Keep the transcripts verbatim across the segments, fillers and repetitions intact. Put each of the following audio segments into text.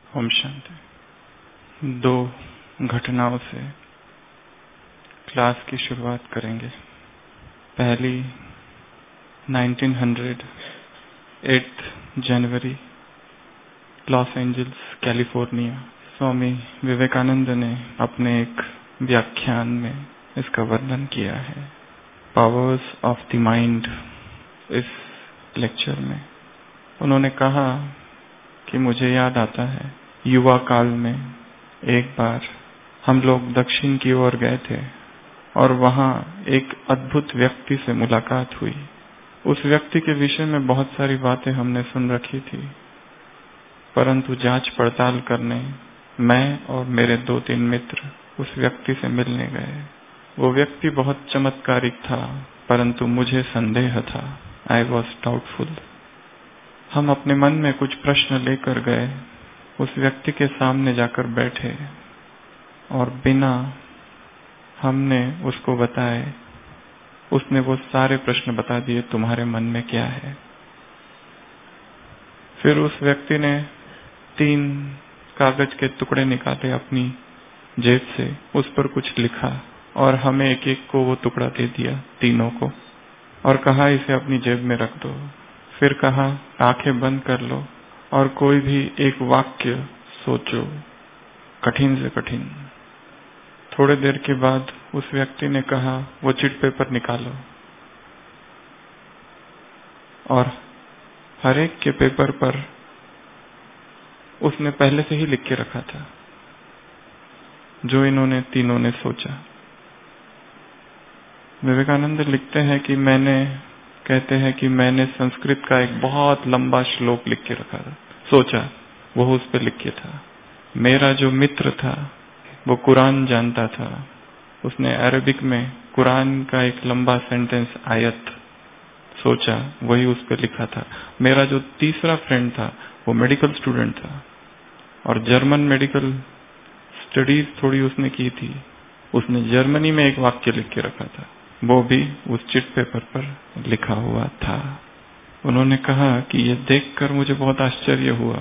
ओम शांति। दो घटनाओं से क्लास की शुरुआत करेंगे। पहली nineteen hundred eight January, Los Angeles, California. Swami Vivekananda ने अपने एक व्याख्यान में इसका वर्णन किया है, पावर्स ऑफ द माइंड। इस लेक्चर में उन्होंने कहा कि मुझे याद आता है, युवा काल में एक बार हम लोग दक्षिण की ओर गए थे और वहां एक अद्भुत व्यक्ति से मुलाकात हुई। उस व्यक्ति के विषय में बहुत सारी बातें हमने सुन रखी थी, परंतु जांच पड़ताल करने मैं और मेरे दो तीन मित्र उस व्यक्ति से मिलने गए। वो व्यक्ति बहुत चमत्कारिक था, परंतु मुझे संदेह था। I was doubtful. हम अपने मन में कुछ प्रश्न लेकर गए, उस व्यक्ति के सामने जाकर बैठे और बिना हमने उसको बताए उसने वो सारे प्रश्न बता दिए, तुम्हारे मन में क्या है। फिर उस व्यक्ति ने तीन कागज के टुकड़े निकाले अपनी जेब से, उस पर कुछ लिखा और हमें एक एक को वो टुकड़ा दे दिया, तीनों को, और कहा इसे अपनी जेब में रख दो। फिर कहा आंखें बंद कर लो और कोई भी एक वाक्य सोचो, कठिन से कठिन। थोड़ी देर के बाद उस व्यक्ति ने कहा वो चिट पेपर निकालो, और हर एक के पेपर पर उसने पहले से ही लिख के रखा था जो इन्होंने तीनों ने सोचा। विवेकानंद लिखते हैं कि मैंने कहते हैं कि मैंने संस्कृत का एक बहुत लंबा श्लोक लिख के रखा था, सोचा वो उस पर लिख के था। मेरा जो मित्र था वो कुरान जानता था, उसने अरबिक में कुरान का एक लंबा सेंटेंस आयत सोचा, वही उस पर लिखा था। मेरा जो तीसरा फ्रेंड था वो मेडिकल स्टूडेंट था और जर्मन मेडिकल स्टडीज थोड़ी उसने की थी, उसने जर्मनी में एक वाक्य लिख के रखा था, वो भी उस चिट पेपर पर लिखा हुआ था। उन्होंने कहा कि ये देखकर मुझे बहुत आश्चर्य हुआ,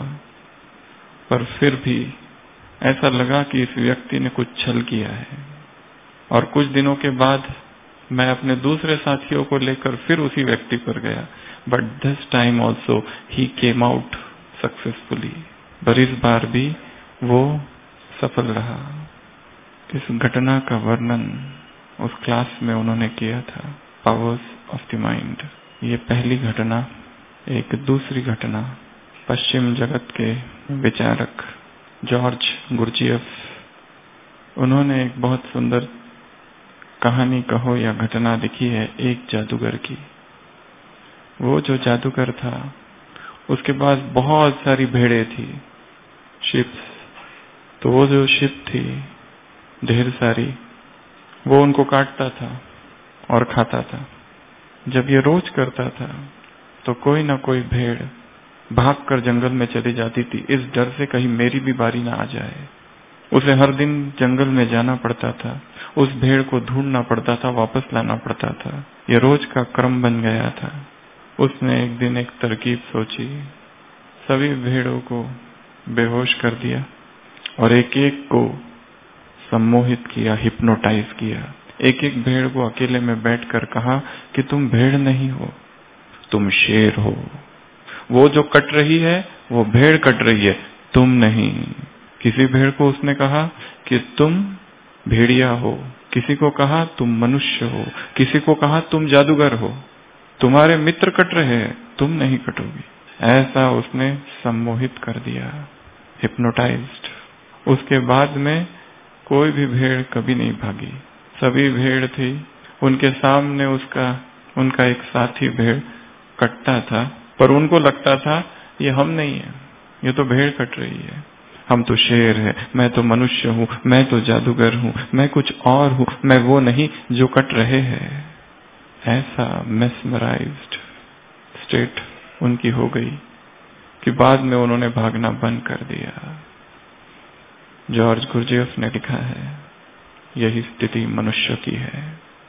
पर फिर भी ऐसा लगा कि इस व्यक्ति ने कुछ छल किया है। और कुछ दिनों के बाद मैं अपने दूसरे साथियों को लेकर फिर उसी व्यक्ति पर गया, but this time also he came out successfully. पर इस बार भी वो सफल रहा। इस घटना का वर्णन उस क्लास में उन्होंने किया था, पावर्स ऑफ द माइंड। ये पहली घटना। एक दूसरी घटना, पश्चिम जगत के विचारक जॉर्ज गुरजिएफ, उन्होंने एक बहुत सुंदर कहानी कहो या घटना लिखी है, एक जादूगर की। वो जो जादूगर था उसके पास बहुत सारी भेड़ें थी, शिप्स। तो वो जो शिप थी ढेर सारी, वो उनको काटता था और खाता था। जब ये रोज करता था तो कोई ना कोई भेड़ भागकर जंगल में चली जाती थी, इस डर से कहीं मेरी भी बारी ना आ जाए। उसे हर दिन जंगल में जाना पड़ता था, उस भेड़ को ढूंढना पड़ता था, वापस लाना पड़ता था। ये रोज का क्रम बन गया था। उसने एक दिन एक तरकीब सोची, सभी भेड़ों को बेहोश कर दिया और एक एक को सम्मोहित किया, हिप्नोटाइज किया। एक एक भेड़ को अकेले में बैठकर कहा कि तुम भेड़ नहीं हो, तुम शेर हो। वो जो कट रही है वो भेड़ कट रही है, तुम नहीं। किसी भेड़ को उसने कहा कि तुम भेड़िया हो, किसी को कहा तुम मनुष्य हो, किसी को कहा तुम जादूगर हो, तुम्हारे मित्र कट रहे हैं, तुम नहीं कटोगी। ऐसा उसने सम्मोहित कर दिया, हिप्नोटाइज्ड। उसके बाद में कोई भी भेड़ कभी नहीं भागी। सभी भेड़ थी, उनके सामने उसका उनका एक साथी भेड़ कटता था, पर उनको लगता था ये हम नहीं है, ये तो भेड़ कट रही है, हम तो शेर है, मैं तो मनुष्य हूँ, मैं तो जादूगर हूँ, मैं कुछ और हूँ, मैं वो नहीं जो कट रहे हैं। ऐसा मेस्मराइज्ड स्टेट उनकी हो गई कि बाद में उन्होंने भागना बंद कर दिया। जॉर्ज गुरजिएफ ने लिखा है, यही स्थिति मनुष्य की है।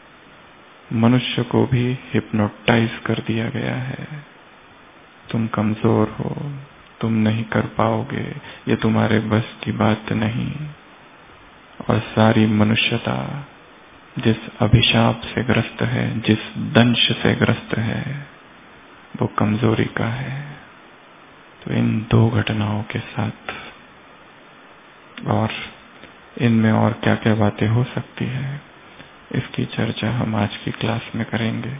मनुष्य को भी हिप्नोटाइज कर दिया गया है। तुम कमजोर हो, तुम नहीं कर पाओगे, ये तुम्हारे बस की बात नहीं। और सारी मनुष्यता जिस अभिशाप से ग्रस्त है, जिस दंश से ग्रस्त है, वो कमजोरी का है। तो इन दो घटनाओं के साथ और इनमें और क्या क्या बातें हो सकती है, इसकी चर्चा हम आज की क्लास में करेंगे।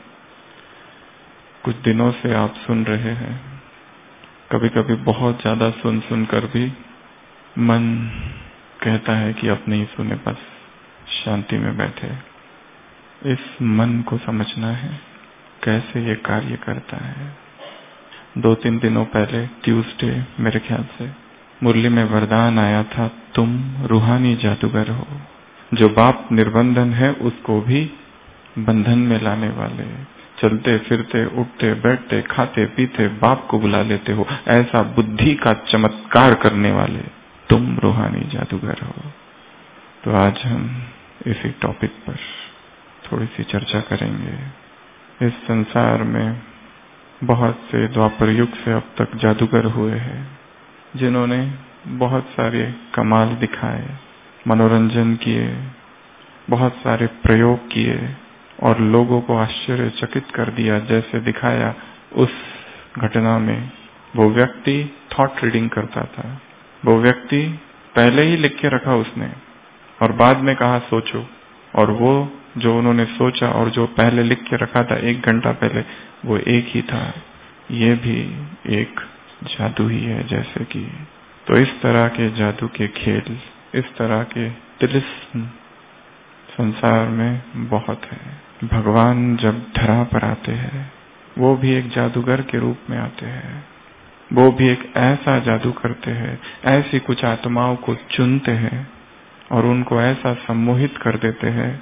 कुछ दिनों से आप सुन रहे हैं, कभी कभी बहुत ज्यादा सुन सुन कर भी मन कहता है कि अब नहीं सुने, बस शांति में बैठे। इस मन को समझना है कैसे ये कार्य करता है। दो तीन दिनों पहले ट्यूसडे मेरे ख्याल से मुरली में वरदान आया था, तुम रूहानी जादूगर हो, जो बाप निर्बंधन है उसको भी बंधन में लाने वाले, चलते फिरते उठते बैठते खाते पीते बाप को बुला लेते हो, ऐसा बुद्धि का चमत्कार करने वाले तुम रूहानी जादूगर हो। तो आज हम इसी टॉपिक पर थोड़ी सी चर्चा करेंगे। इस संसार में बहुत से द्वापर युग से अब तक जादूगर हुए हैं, जिन्होंने बहुत सारे कमाल दिखाए, मनोरंजन किए, बहुत सारे प्रयोग किए और लोगों को आश्चर्यचकित कर दिया। जैसे दिखाया उस घटना में, वो व्यक्ति थॉट रीडिंग करता था। वो व्यक्ति पहले ही लिख के रखा उसने और बाद में कहा सोचो, और वो जो उन्होंने सोचा और जो पहले लिख के रखा था एक घंटा पहले, वो एक ही था। ये भी एक जादू ही है जैसे कि। तो इस तरह के जादू के खेल, इस तरह के तिलिस्म संसार में बहुत है। भगवान जब धरा पर आते हैं, वो भी एक जादूगर के रूप में आते हैं। वो भी एक ऐसा जादू करते हैं, ऐसी कुछ आत्माओं को चुनते हैं और उनको ऐसा सम्मोहित कर देते हैं,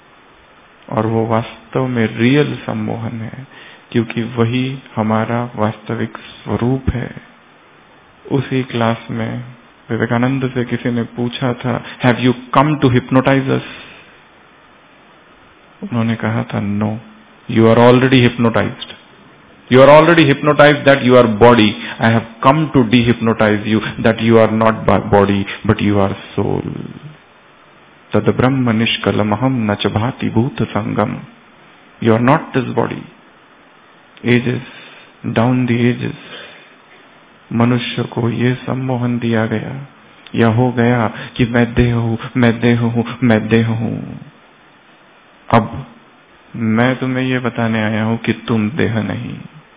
और वो वास्तव में रियल सम्मोहन है, क्योंकि वही हमारा वास्तविक स्वरूप है। उसी क्लास में विवेकानंद से किसी ने पूछा था, have you come to hypnotise us? उन्होंने कहा था, no, you are already hypnotised. You are already hypnotised that you are body. I have come to dehypnotise you that you are not body but you are soul. तद ब्रह्म निष्कलमहम न च भाति भूत संगम। You are not this body. Ages, down the ages, मनुष्य को ये सम्मोहन दिया गया या हो गया कि मैं देह हूं, मैं देह हूं, मैं देह हूं। अब मैं तुम्हें ये बताने आया हूं कि तुम देह नहीं।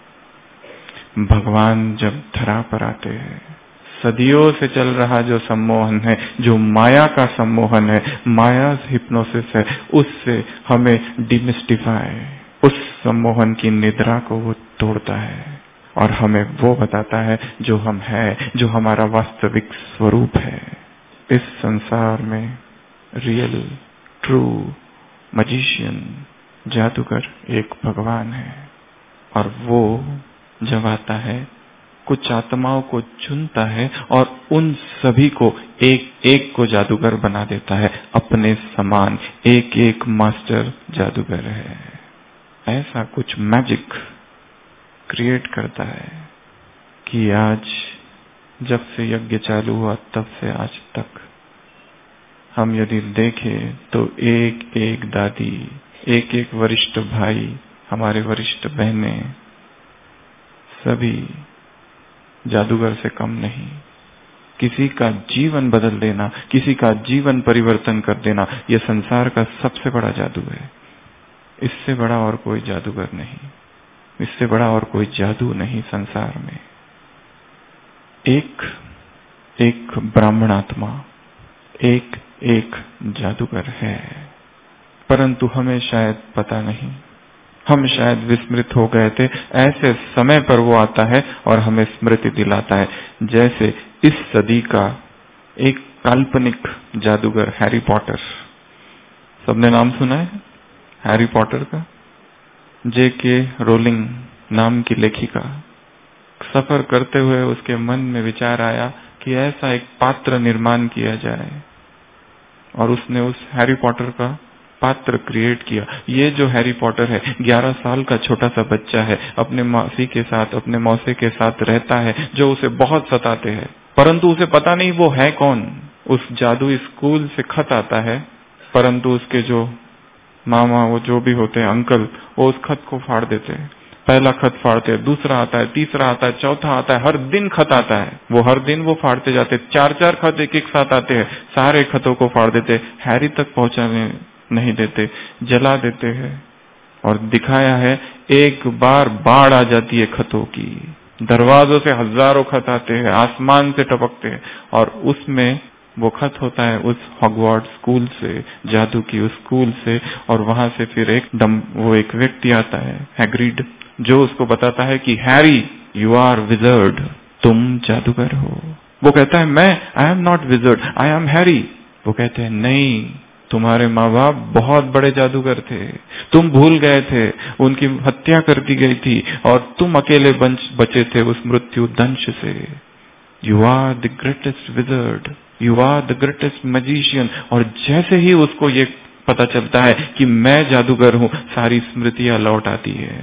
भगवान जब धरा पर आते हैं, सदियों से चल रहा जो सम्मोहन है, जो माया का सम्मोहन है, माया हिप्नोसिस है, उससे हमें डिमिस्टिफाई, उस सम्मोहन की निद्रा को वो तोड़ता है और हमें वो बताता है जो हम है, जो हमारा वास्तविक स्वरूप है। इस संसार में रियल ट्रू मैजिशियन, जादूगर एक भगवान है, और वो जब आता है कुछ आत्माओं को चुनता है और उन सभी को एक एक को जादूगर बना देता है अपने समान। एक एक मास्टर जादूगर है। ऐसा कुछ मैजिक क्रिएट करता है कि आज जब से यज्ञ चालू हुआ तब से आज तक हम यदि देखें तो एक एक दादी, एक एक वरिष्ठ भाई, हमारे वरिष्ठ बहनें, सभी जादूगर से कम नहीं। किसी का जीवन बदल देना, किसी का जीवन परिवर्तन कर देना, यह संसार का सबसे बड़ा जादू है। इससे बड़ा और कोई जादूगर नहीं, इससे बड़ा और कोई जादू नहीं संसार में। एक एक ब्राह्मण आत्मा, एक एक जादूगर है, परंतु हमें शायद पता नहीं, हम शायद विस्मृत हो गए थे। ऐसे समय पर वो आता है और हमें स्मृति दिलाता है। जैसे इस सदी का एक काल्पनिक जादूगर हैरी पॉटर, सबने नाम सुना है हैरी पॉटर का? जे के रोलिंग नाम की लेखिका, सफर करते हुए उसके मन में विचार आया कि ऐसा एक पात्र निर्माण किया जाए, और उसने उस हैरी पॉटर का पात्र क्रिएट किया। ये जो हैरी पॉटर है, ग्यारह साल का छोटा सा बच्चा है, अपने मासी के साथ, अपने मौसे के साथ रहता है, जो उसे बहुत सताते हैं, परंतु उसे पता नहीं वो है कौन। उस जादुई स्कूल से खत आता है, परंतु उसके जो मामा, वो जो भी होते हैं, अंकल, वो उस खत को फाड़ देते हैं। पहला खत फाड़ते हैं, दूसरा आता है, तीसरा आता है, चौथा आता है, हर दिन खत आता है। वो हर दिन वो फाड़ते जाते, चार चार खत एक एक साथ आते हैं, सारे खतों को फाड़ देते, हैरी तक पहुंचाने नहीं देते, जला देते हैं। और दिखाया है एक बार बाढ़ आ जाती है खतों की, दरवाजों से हजारों खत आते हैं, आसमान से टपकते हैं, और उसमें वो खत होता है उस हॉगवर्ट्स स्कूल से, जादू की उस स्कूल से। और वहां से फिर एक डम वो एक व्यक्ति आता है, हैग्रिड, जो उसको बताता है कि हैरी, यू आर विजर्ड, तुम जादूगर हो। वो कहता है मैं I am not wizard, I am Harry. वो कहते हैं नहीं, तुम्हारे माँ बाप बहुत बड़े जादूगर थे, तुम भूल गए थे, उनकी हत्या कर दी गई थी और तुम अकेले बचे थे उस मृत्यु दंश से। You are the greatest wizard, you are the greatest magician. और जैसे ही उसको ये पता चलता है कि मैं जादूगर हूं, सारी स्मृतियां लौट आती है।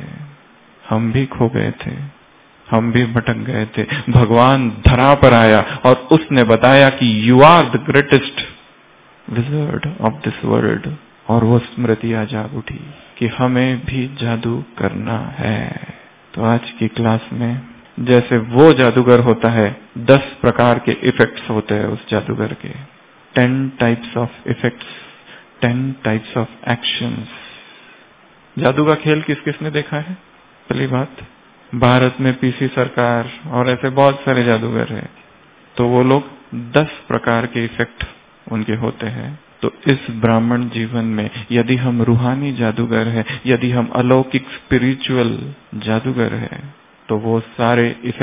हम भी खो गए थे, हम भी भटक गए थे, भगवान धरा पर आया और उसने बताया कि you are the greatest wizard of this world. और वो स्मृतियां जाग उठी कि हमें भी जादू करना है। तो आज की क्लास में जैसे वो जादूगर होता है, दस प्रकार के इफेक्ट्स होते हैं उस जादूगर के, ten types of effects, ten types of actions. जादू का खेल किस किसने देखा है? पहली बात, भारत में पीसी सरकार और ऐसे बहुत सारे जादूगर हैं। तो वो लोग दस प्रकार के इफेक्ट उनके होते हैं। तो इस ब्राह्मण जीवन में यदि हम रूहानी जादूगर हैं, यदि हम अलौकिक स्पिरिचुअल जादूगर हैं, तो वो सारे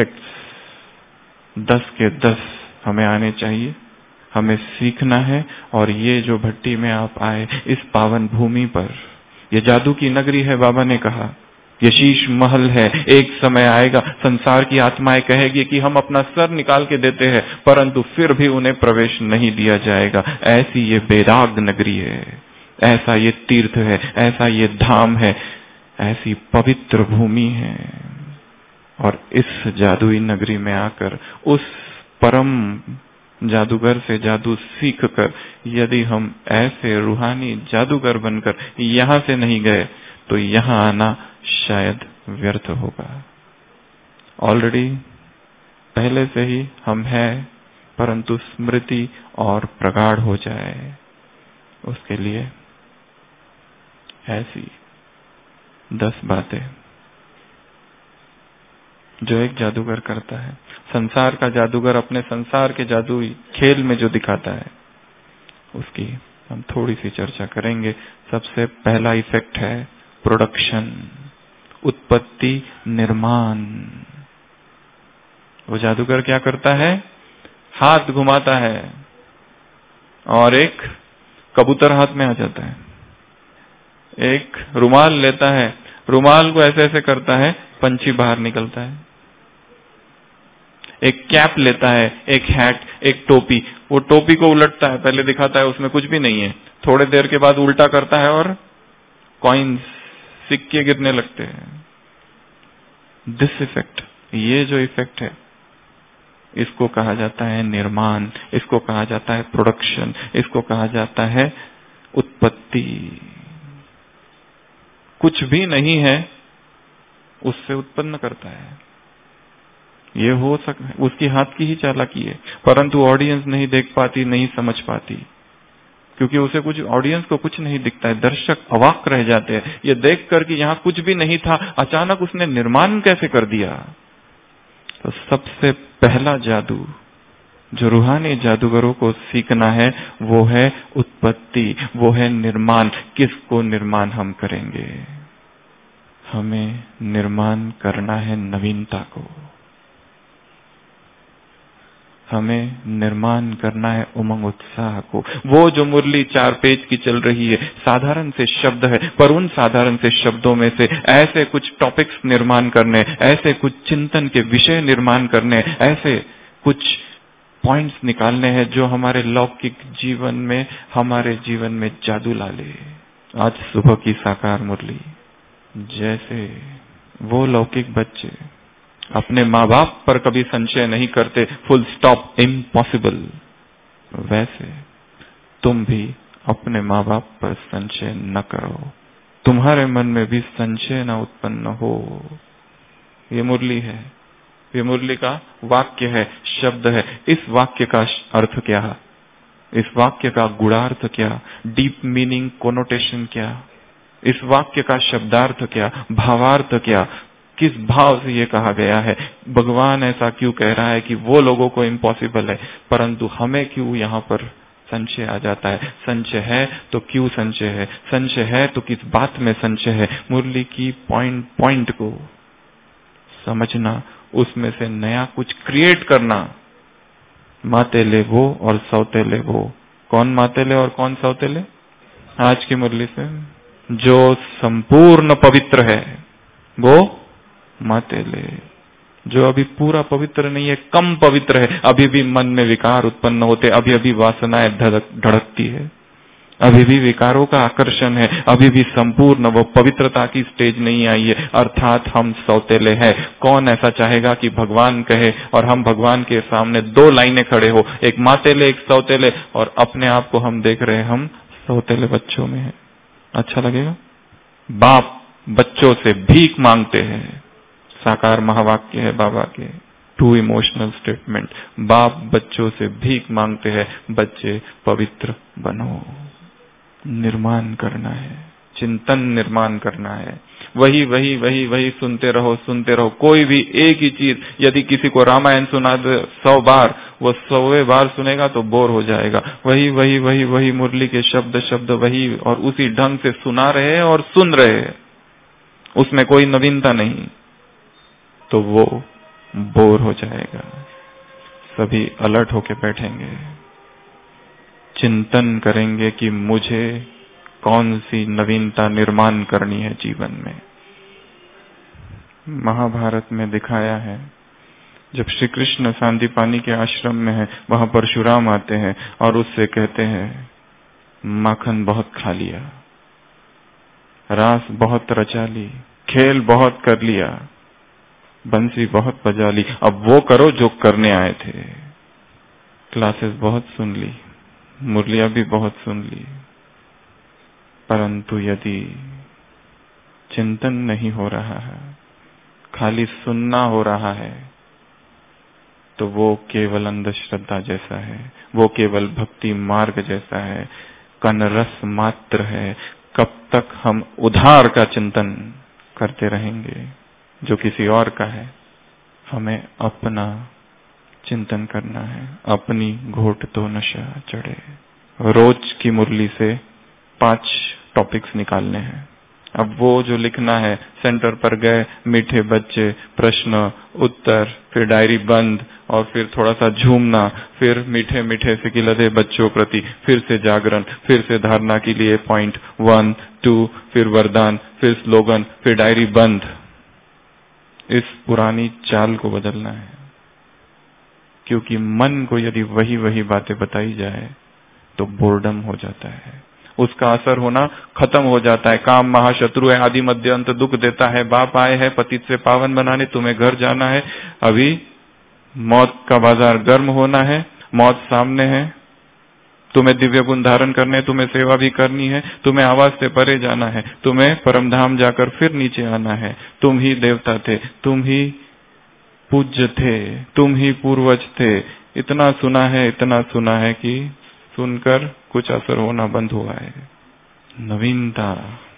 इफेक्ट्स दस के दस हमें आने चाहिए, हमें सीखना है। और ये जो भट्टी में आप आए, इस पावन भूमि पर, ये जादू की नगरी है, बाबा ने कहा, ये शीश महल है। एक समय आएगा संसार की आत्माएं कहेगी कि हम अपना सर निकाल के देते हैं, परंतु फिर भी उन्हें प्रवेश नहीं दिया जाएगा। ऐसी ये बेदाग नगरी है, ऐसा ये तीर्थ है, ऐसा ये धाम है, ऐसी पवित्र भूमि है। और इस जादुई नगरी में आकर उस परम जादूगर से जादू सीख कर यदि हम ऐसे रूहानी जादूगर बनकर यहां से नहीं गए, तो यहां आना शायद व्यर्थ होगा। ऑलरेडी पहले से ही हम हैं, परंतु स्मृति और प्रगाढ़ हो जाए, उसके लिए ऐसी दस बातें जो एक जादूगर करता है। संसार का जादूगर अपने संसार के जादुई खेल में जो दिखाता है, उसकी हम थोड़ी सी चर्चा करेंगे। सबसे पहला इफेक्ट है प्रोडक्शन, उत्पत्ति, निर्माण। वो जादूगर क्या करता है? हाथ घुमाता है और एक कबूतर हाथ में आ जाता है, एक रुमाल लेता है, रुमाल को ऐसे ऐसे करता है, पंछी बाहर निकलता है। एक कैप लेता है, एक हैट, एक टोपी, वो टोपी को उलटता है, पहले दिखाता है उसमें कुछ भी नहीं है, थोड़े देर के बाद उल्टा करता है और कॉइन्स, सिक्के गिरने लगते हैं। दिस इफेक्ट, ये जो इफेक्ट है, इसको कहा जाता है निर्माण, इसको कहा जाता है प्रोडक्शन, इसको कहा जाता है उत्पत्ति। कुछ भी नहीं है उससे उत्पन्न करता है। ये हो सक उसकी हाथ की ही चालाकी है, परंतु ऑडियंस नहीं देख पाती, नहीं समझ पाती, क्योंकि उसे कुछ, ऑडियंस को कुछ नहीं दिखता है। दर्शक अवाक रह जाते हैं ये देखकर कि यहाँ कुछ भी नहीं था, अचानक उसने निर्माण कैसे कर दिया। तो सबसे पहला जादू जो रूहानी जादूगरों को सीखना है, वो है उत्पत्ति, वो है निर्माण। किसको निर्माण हम करेंगे? हमें निर्माण करना है नवीनता को, हमें निर्माण करना है उमंग उत्साह को। वो जो मुरली चार पेज की चल रही है, साधारण से शब्द है, पर उन साधारण से शब्दों में से ऐसे कुछ टॉपिक्स निर्माण करने, ऐसे कुछ चिंतन के विषय निर्माण करने, ऐसे कुछ पॉइंट्स निकालने हैं जो हमारे लौकिक जीवन में, हमारे जीवन में जादू ला ले। आज सुबह की साकार मुरली, जैसे वो लौकिक बच्चे अपने माँ बाप पर कभी संशय नहीं करते, फुल स्टॉप, इम्पॉसिबल, वैसे तुम भी अपने माँ बाप पर संशय न करो, तुम्हारे मन में भी संशय न उत्पन्न हो। ये मुरली है, ये मुरली का वाक्य है, शब्द है। इस वाक्य का अर्थ क्या है? इस वाक्य का गुणार्थ क्या, डीप मीनिंग, कोनोटेशन क्या, इस वाक्य का शब्दार्थ क्या, भावार्थ क्या, किस भाव से ये कहा गया है? भगवान ऐसा क्यों कह रहा है कि वो लोगों को इम्पॉसिबल है, परंतु हमें क्यों यहाँ पर संशय आ जाता है? संशय है तो क्यों संशय है? संशय है तो किस बात में संशय है? मुरली की पॉइंट पॉइंट को समझना, उसमें से नया कुछ क्रिएट करना। मातेले वो और सौतेले वो। कौन मातेले और कौन सौतेले? आज की मुरली से जो संपूर्ण पवित्र है वो मातेले, जो अभी पूरा पवित्र नहीं है, कम पवित्र है, अभी भी मन में विकार उत्पन्न होते, अभी अभी वासनाएं धड़क धड़कती है, अभी भी विकारों का आकर्षण है, अभी भी संपूर्ण वो पवित्रता की स्टेज नहीं आई है, अर्थात हम सौतेले हैं। कौन ऐसा चाहेगा कि भगवान कहे और हम भगवान के सामने दो लाइनें खड़े हो, एक मातेले एक सौतेले, और अपने आप को हम देख रहे हैं हम सौतेले बच्चों में हैं? अच्छा लगेगा? बाप बच्चों से भीख मांगते हैं, साकार महावाक्य है बाबा के, टू इमोशनल स्टेटमेंट। बाप बच्चों से भीख मांगते हैं, बच्चे पवित्र बनो। निर्माण करना है, चिंतन निर्माण करना है, वही वही वही वही सुनते रहो सुनते रहो। कोई भी एक ही चीज, यदि किसी को रामायण सुना दे सौ बार, वो सौवें बार सुनेगा तो बोर हो जाएगा। वही वही वही वही मुरली के शब्द शब्द वही, और उसी ढंग से सुना रहे और सुन रहे, उसमें कोई नवीनता नहीं, तो वो बोर हो जाएगा। सभी अलर्ट होके बैठेंगे, चिंतन करेंगे कि मुझे कौन सी नवीनता निर्माण करनी है जीवन में। महाभारत में दिखाया है, जब श्री कृष्ण सांदीपानी के आश्रम में है, वहां परशुराम आते हैं और उससे कहते हैं, माखन बहुत खा लिया, रास बहुत रचा ली, खेल बहुत कर लिया, बंसी बहुत बजा ली, अब वो करो जो करने आए थे। क्लासेस बहुत सुन ली, मुरलियां भी बहुत सुन ली, परंतु यदि चिंतन नहीं हो रहा है, खाली सुनना हो रहा है, तो वो केवल अंधश्रद्धा जैसा है, वो केवल भक्ति मार्ग जैसा है, कनरस मात्र है। कब तक हम उधार का चिंतन करते रहेंगे जो किसी और का है? हमें अपना चिंतन करना है, अपनी घोट तो नशा चढ़े। रोज की मुरली से पांच टॉपिक्स निकालने हैं। अब वो जो लिखना है, सेंटर पर गए, मीठे बच्चे, प्रश्न उत्तर, फिर डायरी बंद, और फिर थोड़ा सा झूमना, फिर मीठे मीठे से किलधे बच्चों प्रति, फिर से जागरण, फिर से धारणा के लिए पॉइंट वन टू, फिर वरदान, फिर स्लोगन, फिर डायरी बंद। इस पुरानी चाल को बदलना है, क्योंकि मन को यदि वही वही बातें बताई जाए तो बोर्डम हो जाता है, उसका असर होना खत्म हो जाता है। काम महाशत्रु है, आदि मध्य अंत दुख देता है, बाप आए हैं पतित से पावन बनाने, तुम्हें घर जाना है, अभी मौत का बाजार गर्म होना है, मौत सामने है, तुम्हें दिव्य गुण धारण करने, तुम्हें सेवा भी करनी है, तुम्हें आवाज से परे जाना है, तुम्हें परमधाम जाकर फिर नीचे आना है, तुम ही देवता थे, तुम ही पूज्य थे, तुम ही पूर्वज थे। इतना सुना है, इतना सुना है कि सुनकर कुछ असर होना बंद हुआ है। नवीनता,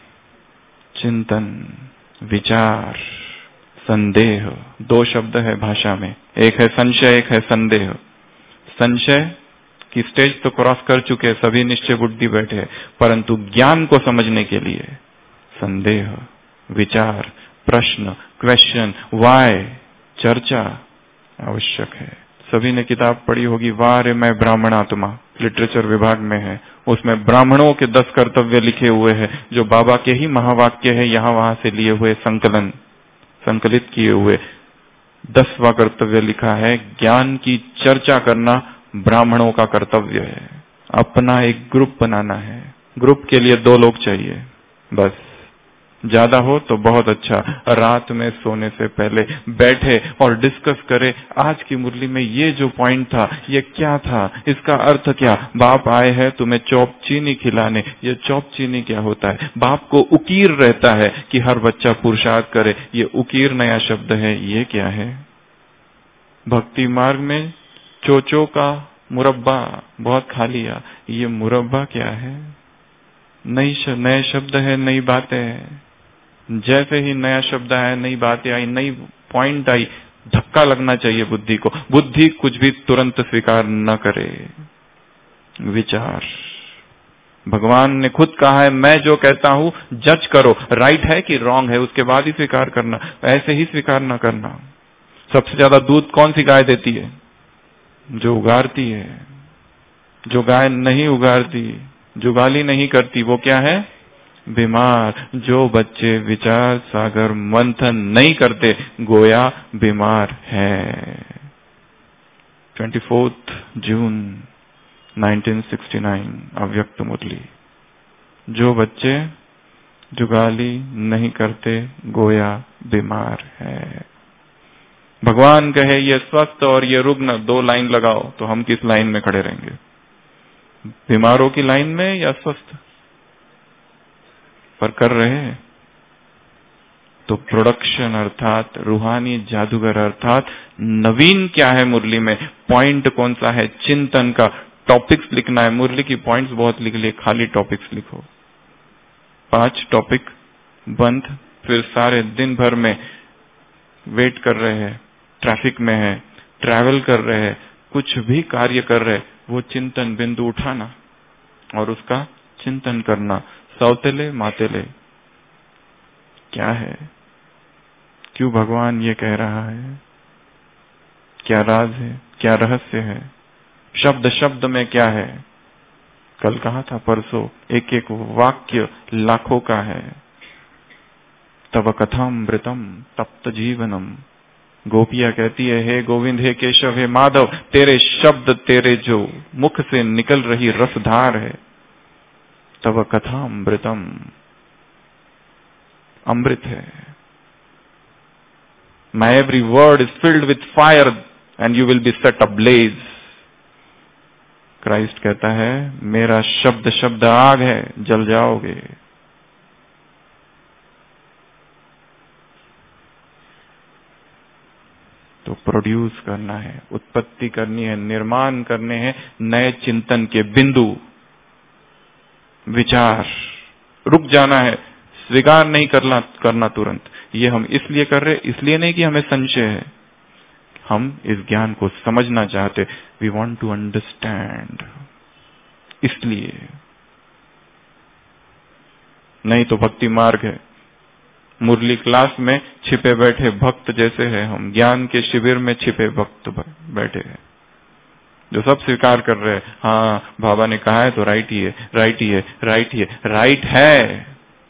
चिंतन, विचार, संदेह, दो शब्द है भाषा में, एक है संशय, एक है संदेह। संशय की स्टेज तो क्रॉस कर चुके, सभी निश्चय बुद्धि बैठे हैं, परंतु ज्ञान को समझने के लिए संदेह, विचार, प्रश्न, क्वेश्चन, वाय, चर्चा आवश्यक है। सभी ने किताब पढ़ी होगी, वाह रे मैं ब्राह्मणात्मा, लिटरेचर विभाग में है, उसमें ब्राह्मणों के दस कर्तव्य लिखे हुए हैं, जो बाबा के ही महावाक्य है, यहाँ वहां से लिए हुए, संकलन संकलित किए हुए। दसवां कर्तव्य लिखा है, ज्ञान की चर्चा करना ब्राह्मणों का कर्तव्य है। अपना एक ग्रुप बनाना है, ग्रुप के लिए दो लोग चाहिए बस, ज्यादा हो तो बहुत अच्छा। रात में सोने से पहले बैठे और डिस्कस करे, आज की मुरली में ये जो पॉइंट था ये क्या था, इसका अर्थ क्या। बाप आए हैं तुम्हें चौप चीनी खिलाने, ये चौप चीनी क्या होता है। बाप को उकीर रहता है कि हर बच्चा पुरुषार्थ करे, ये उकीर नया शब्द है, ये क्या है। भक्ति मार्ग में चोचो का मुरब्बा बहुत खा लिया, ये मुरब्बा क्या है। नई नए शब्द है, नई बातें है। जैसे ही नया शब्द आया, नई बातें आई, नई पॉइंट आई, धक्का लगना चाहिए बुद्धि को। बुद्धि कुछ भी तुरंत स्वीकार न करे। विचार, भगवान ने खुद कहा है मैं जो कहता हूं जज करो, राइट है कि रॉन्ग है, उसके बाद ही स्वीकार करना, ऐसे ही स्वीकार न करना। सबसे ज्यादा दूध कौन सी गाय देती है, जो उगारती है। जो गाय नहीं उगारती, जुगाली नहीं करती, वो क्या है, बीमार। जो बच्चे विचार सागर मंथन नहीं करते, गोया बीमार है। चौबीस जून उन्नीस सौ उनहत्तर, अव्यक्त मुरली। जो बच्चे जुगाली नहीं करते, गोया बीमार है। भगवान कहे ये स्वस्थ और ये रुग्ण, दो लाइन लगाओ, तो हम किस लाइन में खड़े रहेंगे, बीमारों की लाइन में या स्वस्थ पर कर रहे हैं। तो प्रोडक्शन अर्थात रूहानी जादूगर अर्थात नवीन क्या है मुरली में, पॉइंट कौन सा है, चिंतन का टॉपिक्स लिखना है। मुरली की पॉइंट्स बहुत लिख लिए, खाली टॉपिक्स लिखो। पांच टॉपिक बंद, फिर सारे दिन भर में वेट कर रहे हैं, ट्रैफिक में है, ट्रैवल कर रहे हैं, कुछ भी कार्य कर रहे, वो चिंतन बिंदु उठाना और उसका चिंतन करना। सौतेले मातेले क्या है, क्यों भगवान ये कह रहा है, क्या राज है, क्या रहस्य है, शब्द शब्द में क्या है। कल कहा था, परसों, एक एक वाक्य लाखों का है। तब कथामृतम तप्त जीवनम। गोपिया कहती है, हे गोविंद, हे केशव, हे माधव, तेरे शब्द, तेरे जो मुख से निकल रही रसधार है, तब कथामृतम, अमृत है। My every word is filled with fire and you will be set ablaze. Christ कहता है, मेरा शब्द शब्द आग है, जल जाओगे। तो प्रोड्यूस करना है, उत्पत्ति करनी है, निर्माण करने हैं नए चिंतन के बिंदु, विचार। रुक जाना है, स्वीकार नहीं करना करना तुरंत। ये हम इसलिए कर रहे, इसलिए नहीं कि हमें संशय है, हम इस ज्ञान को समझना चाहते, वी वांट टू अंडरस्टैंड, इसलिए। नहीं तो भक्ति मार्ग है, मुरली क्लास में छिपे बैठे भक्त जैसे है हम, ज्ञान के शिविर में छिपे भक्त बैठे हैं, जो सब स्वीकार कर रहे हैं। हाँ, बाबा ने कहा है तो राइट ही है, राइट ही है, राइट ही है, राइट है।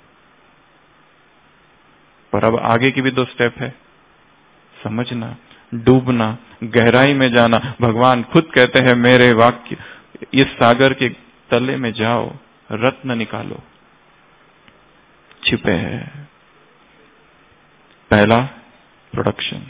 पर अब आगे की भी दो स्टेप है, समझना, डूबना, गहराई में जाना। भगवान खुद कहते हैं, मेरे वाक्य, इस सागर के तले में जाओ, रत्न निकालो, छिपे हैं। पहला प्रोडक्शन,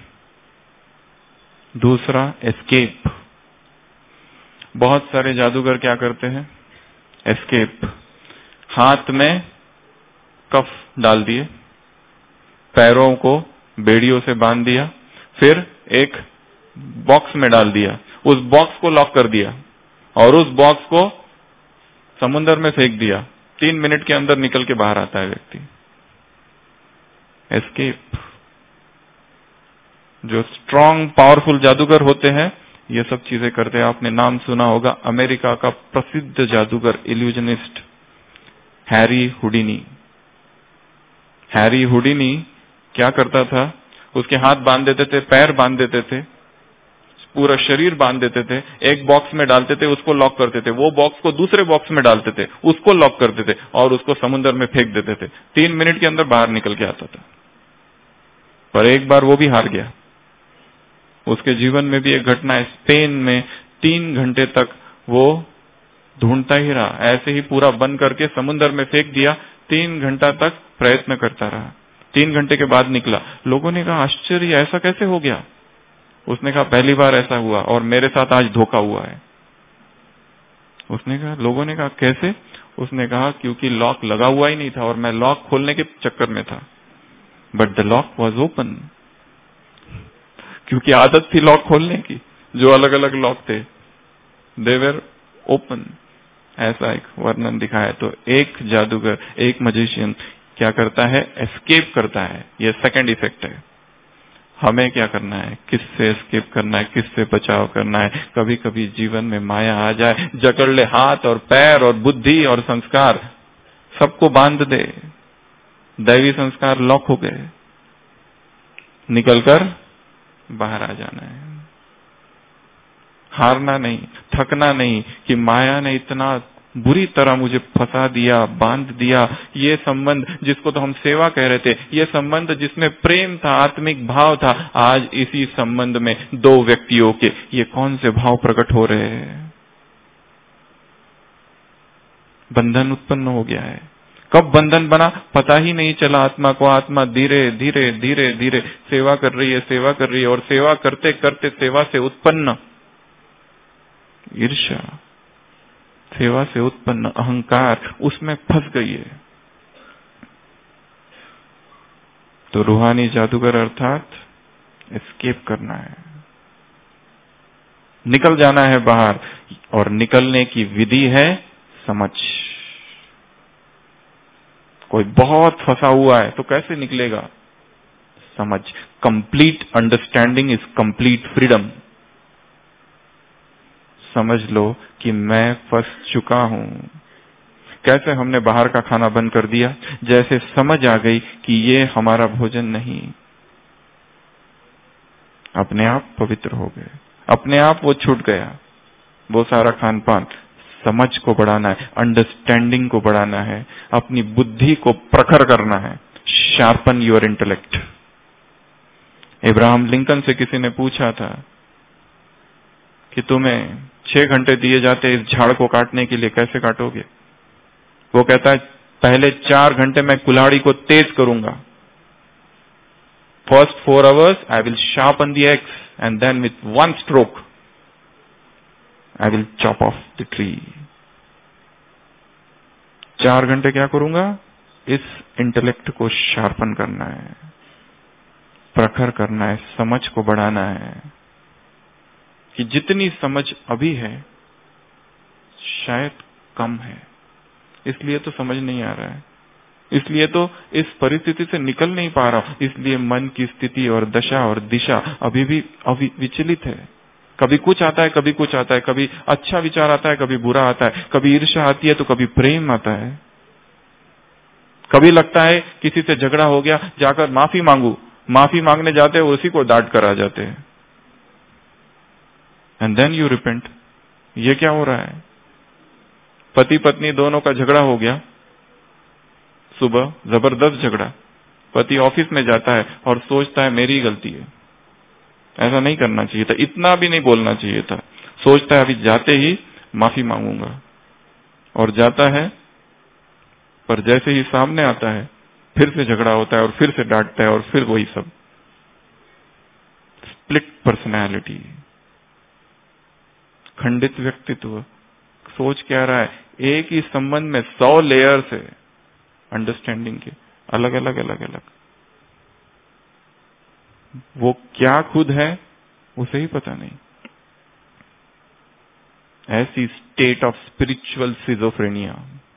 दूसरा एस्केप। बहुत सारे जादूगर क्या करते हैं, एस्केप। हाथ में कफ डाल दिए, पैरों को बेड़ियों से बांध दिया, फिर एक बॉक्स में डाल दिया, उस बॉक्स को लॉक कर दिया और उस बॉक्स को समुद्र में फेंक दिया। तीन मिनट के अंदर निकल के बाहर आता है व्यक्ति। एस्केप। जो स्ट्रांग पावरफुल जादूगर होते हैं ये सब चीजें करते हैं। आपने नाम सुना होगा, अमेरिका का प्रसिद्ध जादूगर illusionist Harry Houdini. Harry Houdini क्या करता था, उसके हाथ बांध देते थे, पैर बांध देते थे, पूरा शरीर बांध देते थे, एक बॉक्स में डालते थे, उसको लॉक करते थे, वो बॉक्स को दूसरे बॉक्स में डालते थे, उसको लॉक करते थे और उसको समुद्र में फेंक देते थे। तीन मिनट के अंदर बाहर निकल के आता था। पर एक बार वो भी हार गया। उसके जीवन में भी एक घटना है, स्पेन में तीन घंटे तक वो ढूंढता ही रहा, ऐसे ही पूरा बंद करके समुद्र में फेंक दिया। तीन घंटा तक प्रयत्न करता रहा। तीन घंटे के बाद निकला। लोगों ने कहा आश्चर्य, ऐसा कैसे हो गया? उसने कहा पहली बार ऐसा हुआ और मेरे साथ आज धोखा हुआ है। उसने कहा, लोगों ने कहा कैसे? उसने कहा क्योंकि लॉक लगा हुआ ही नहीं था और मैं लॉक खोलने के चक्कर में था, but the lock was open. क्योंकि आदत थी लॉक खोलने की, जो अलग अलग लॉक थे दे वर ओपन। ऐसा एक वर्णन दिखाया। तो एक जादूगर, एक मजिशियन क्या करता है? एस्केप करता है। यह सेकंड इफेक्ट है। हमें क्या करना है? किससे एस्केप करना है? किससे बचाव करना है? कभी कभी जीवन में माया आ जाए, जकड़ ले हाथ और पैर और बुद्धि और संस्कार, सबको बांध दे। दैवी संस्कार लॉक हो गए, निकलकर बाहर आ जाना है। हारना नहीं, थकना नहीं कि माया ने इतना बुरी तरह मुझे फंसा दिया, बांध दिया। ये संबंध जिसको तो हम सेवा कह रहे थे, ये संबंध जिसमें प्रेम था, आत्मिक भाव था, आज इसी संबंध में दो व्यक्तियों के ये कौन से भाव प्रकट हो रहे हैं? बंधन उत्पन्न हो गया है। कब बंधन बना पता ही नहीं चला आत्मा को। आत्मा धीरे धीरे धीरे धीरे सेवा कर रही है, सेवा कर रही है, और सेवा करते करते सेवा से उत्पन्न ईर्ष्या, सेवा से उत्पन्न अहंकार, उसमें फंस गई है। तो रूहानी जादूगर अर्थात एस्केप करना है, निकल जाना है बाहर। और निकलने की विधि है समझ। कोई बहुत फंसा हुआ है तो कैसे निकलेगा? समझ। Complete understanding is complete freedom. समझ लो कि मैं फंस चुका हूं। कैसे हमने बाहर का खाना बंद कर दिया? जैसे समझ आ गई कि ये हमारा भोजन नहीं, अपने आप पवित्र हो गए, अपने आप वो छूट गया, वो सारा खान पान। समझ को बढ़ाना है, अंडरस्टैंडिंग को बढ़ाना है, अपनी बुद्धि को प्रखर करना है। Sharpen your intellect. Abraham Lincoln से किसी ने पूछा था कि तुम्हें छह घंटे दिए जाते इस झाड़ को काटने के लिए, कैसे काटोगे? वो कहता है पहले चार घंटे मैं कुल्हाड़ी को तेज करूंगा। First four hours I will sharpen the axe and then with one stroke I will chop off the tree. चार घंटे क्या करूंगा? इस इंटेलेक्ट को शार्पन करना है, प्रखर करना है, समझ को बढ़ाना है। कि जितनी समझ अभी है शायद कम है, इसलिए तो समझ नहीं आ रहा है, इसलिए तो इस परिस्थिति से निकल नहीं पा रहा। इसलिए मन की स्थिति और दशा और दिशा अभी भी अभी विचलित है। कभी कुछ आता है, कभी कुछ आता है, कभी अच्छा विचार आता है, कभी बुरा आता है, कभी ईर्ष्या आती है तो कभी प्रेम आता है। कभी लगता है किसी से झगड़ा हो गया, जाकर माफी मांगू, माफी मांगने जाते हैं उसी को डांट कर आ जाते हैं, एंड देन यू रिपेंट। ये क्या हो रहा है? पति पत्नी दोनों का झगड़ा हो गया, सुबह जबरदस्त झगड़ा। पति ऑफिस में जाता है और सोचता है मेरी गलती है, ऐसा नहीं करना चाहिए था, इतना भी नहीं बोलना चाहिए था। सोचता है अभी जाते ही माफी मांगूंगा, और जाता है, पर जैसे ही सामने आता है फिर से झगड़ा होता है और फिर से डांटता है और फिर वही सब। स्प्लिट पर्सनैलिटी, खंडित व्यक्तित्व। सोच क्या रहा है? एक ही संबंध में सौ लेयर्स है अंडरस्टैंडिंग के, अलग अलग अलग अलग। वो क्या खुद है उसे ही पता नहीं। ऐसी स्टेट ऑफ स्पिरिचुअल सिजोफ्रेनिया,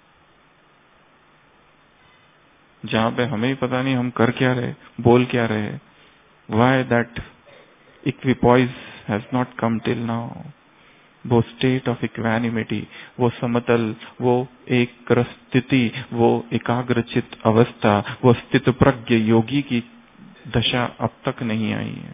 जहां पे हमें ही पता नहीं हम कर क्या रहे, बोल क्या रहे। Why that equipoise has not come till now. वो स्टेट ऑफ इक्वानिमिटी, वो समतल, वो एक स्थिति, वो एकाग्रचित अवस्था, वो स्थित प्रज्ञ योगी की दशा अब तक नहीं आई है।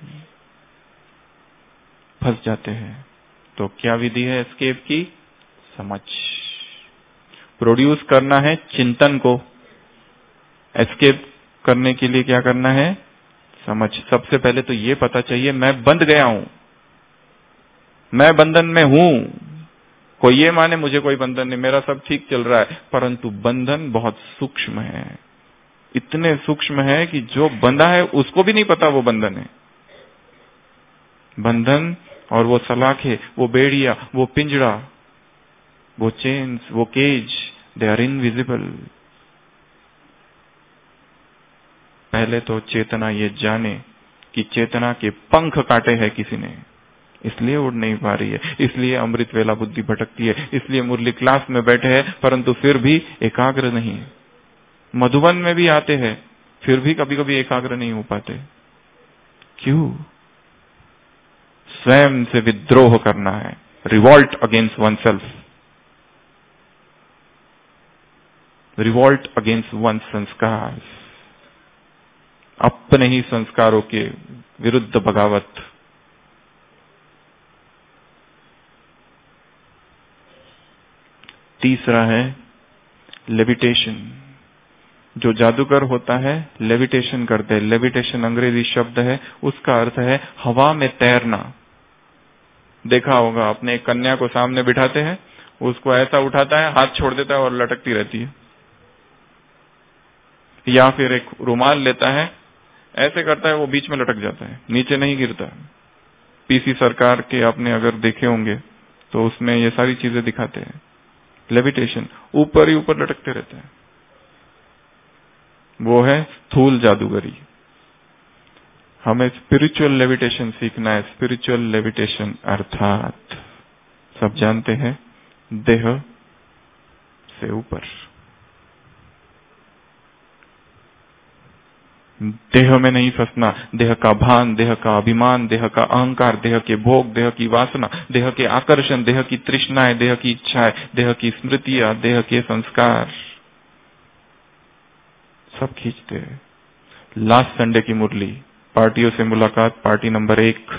फंस जाते हैं। तो क्या विधि है एस्केप की? समझ। प्रोड्यूस करना है चिंतन को। एस्केप करने के लिए क्या करना है? समझ। सबसे पहले तो ये पता चाहिए मैं बंध गया हूं, मैं बंधन में हूं। कोई ये माने मुझे कोई बंधन नहीं, मेरा सब ठीक चल रहा है, परंतु बंधन बहुत सूक्ष्म है, इतने सूक्ष्म है कि जो बंधा है उसको भी नहीं पता वो बंधन है। बंधन और वो सलाखे, वो बेड़िया, वो पिंजरा, वो चेन्स, वो केज, दे आर इनविजिबल। पहले तो चेतना ये जाने कि चेतना के पंख काटे हैं किसी ने, इसलिए उड़ नहीं पा रही है, इसलिए अमृत वेला बुद्धि भटकती है, इसलिए मुरली क्लास में बैठे हैं परंतु फिर भी एकाग्र नहीं। मधुबन में भी आते हैं फिर भी कभी कभी एकाग्र नहीं हो पाते। क्यों? स्वयं से विद्रोह करना है, revolt against oneself, revolt against one संस्कार, अपने ही संस्कारों के विरुद्ध बगावत। तीसरा है लेविटेशन। जो जादूगर होता है लेविटेशन करते हैं। लेविटेशन अंग्रेजी शब्द है, उसका अर्थ है हवा में तैरना। देखा होगा, अपने एक कन्या को सामने बिठाते हैं, उसको ऐसा उठाता है, हाथ छोड़ देता है और लटकती रहती है, या फिर एक रुमाल लेता है, ऐसे करता है, वो बीच में लटक जाता है, नीचे नहीं गिरता। पीसी सरकार के आपने अगर देखे होंगे तो उसमें ये सारी चीजें दिखाते हैं। लेविटेशन, ऊपर ही ऊपर लटकते रहते हैं, वो है स्थूल जादूगरी। हमें स्पिरिचुअल लेविटेशन सीखना है। स्पिरिचुअल लेविटेशन अर्थात सब जानते हैं देह से ऊपर, देह में नहीं फंसना। देह का भान, देह का अभिमान, देह का अहंकार, देह के भोग, देह की वासना, देह के आकर्षण, देह की तृष्णाएं, देह की इच्छाएं, देह की स्मृतियां, देह के संस्कार सब खींचते हैं। लास्ट संडे की मुरली, पार्टियों से मुलाकात, पार्टी नंबर एक,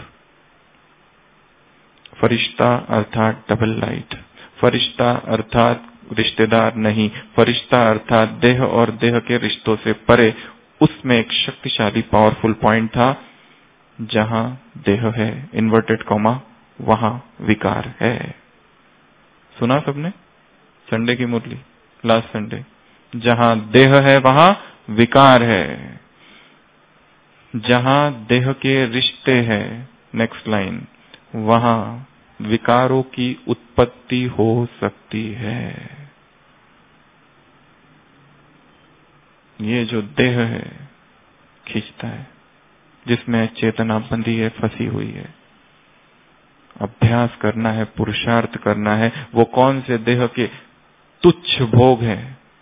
फरिश्ता अर्थात डबल लाइट। फरिश्ता अर्थात रिश्तेदार नहीं, फरिश्ता अर्थात देह और देह के रिश्तों से परे। उसमें एक शक्तिशाली पावरफुल पॉइंट था, जहां देह है इन्वर्टेड कॉमा, वहां विकार है। सुना सबने संडे की मुरली, लास्ट संडे? जहां देह है वहां विकार है, जहां देह के रिश्ते हैं, नेक्स्ट लाइन, वहां विकारों की उत्पत्ति हो सकती है। ये जो देह है खींचता है, जिसमें चेतना बंधी है, फंसी हुई है। अभ्यास करना है, पुरुषार्थ करना है। वो कौन से देह के तुच्छ भोग हैं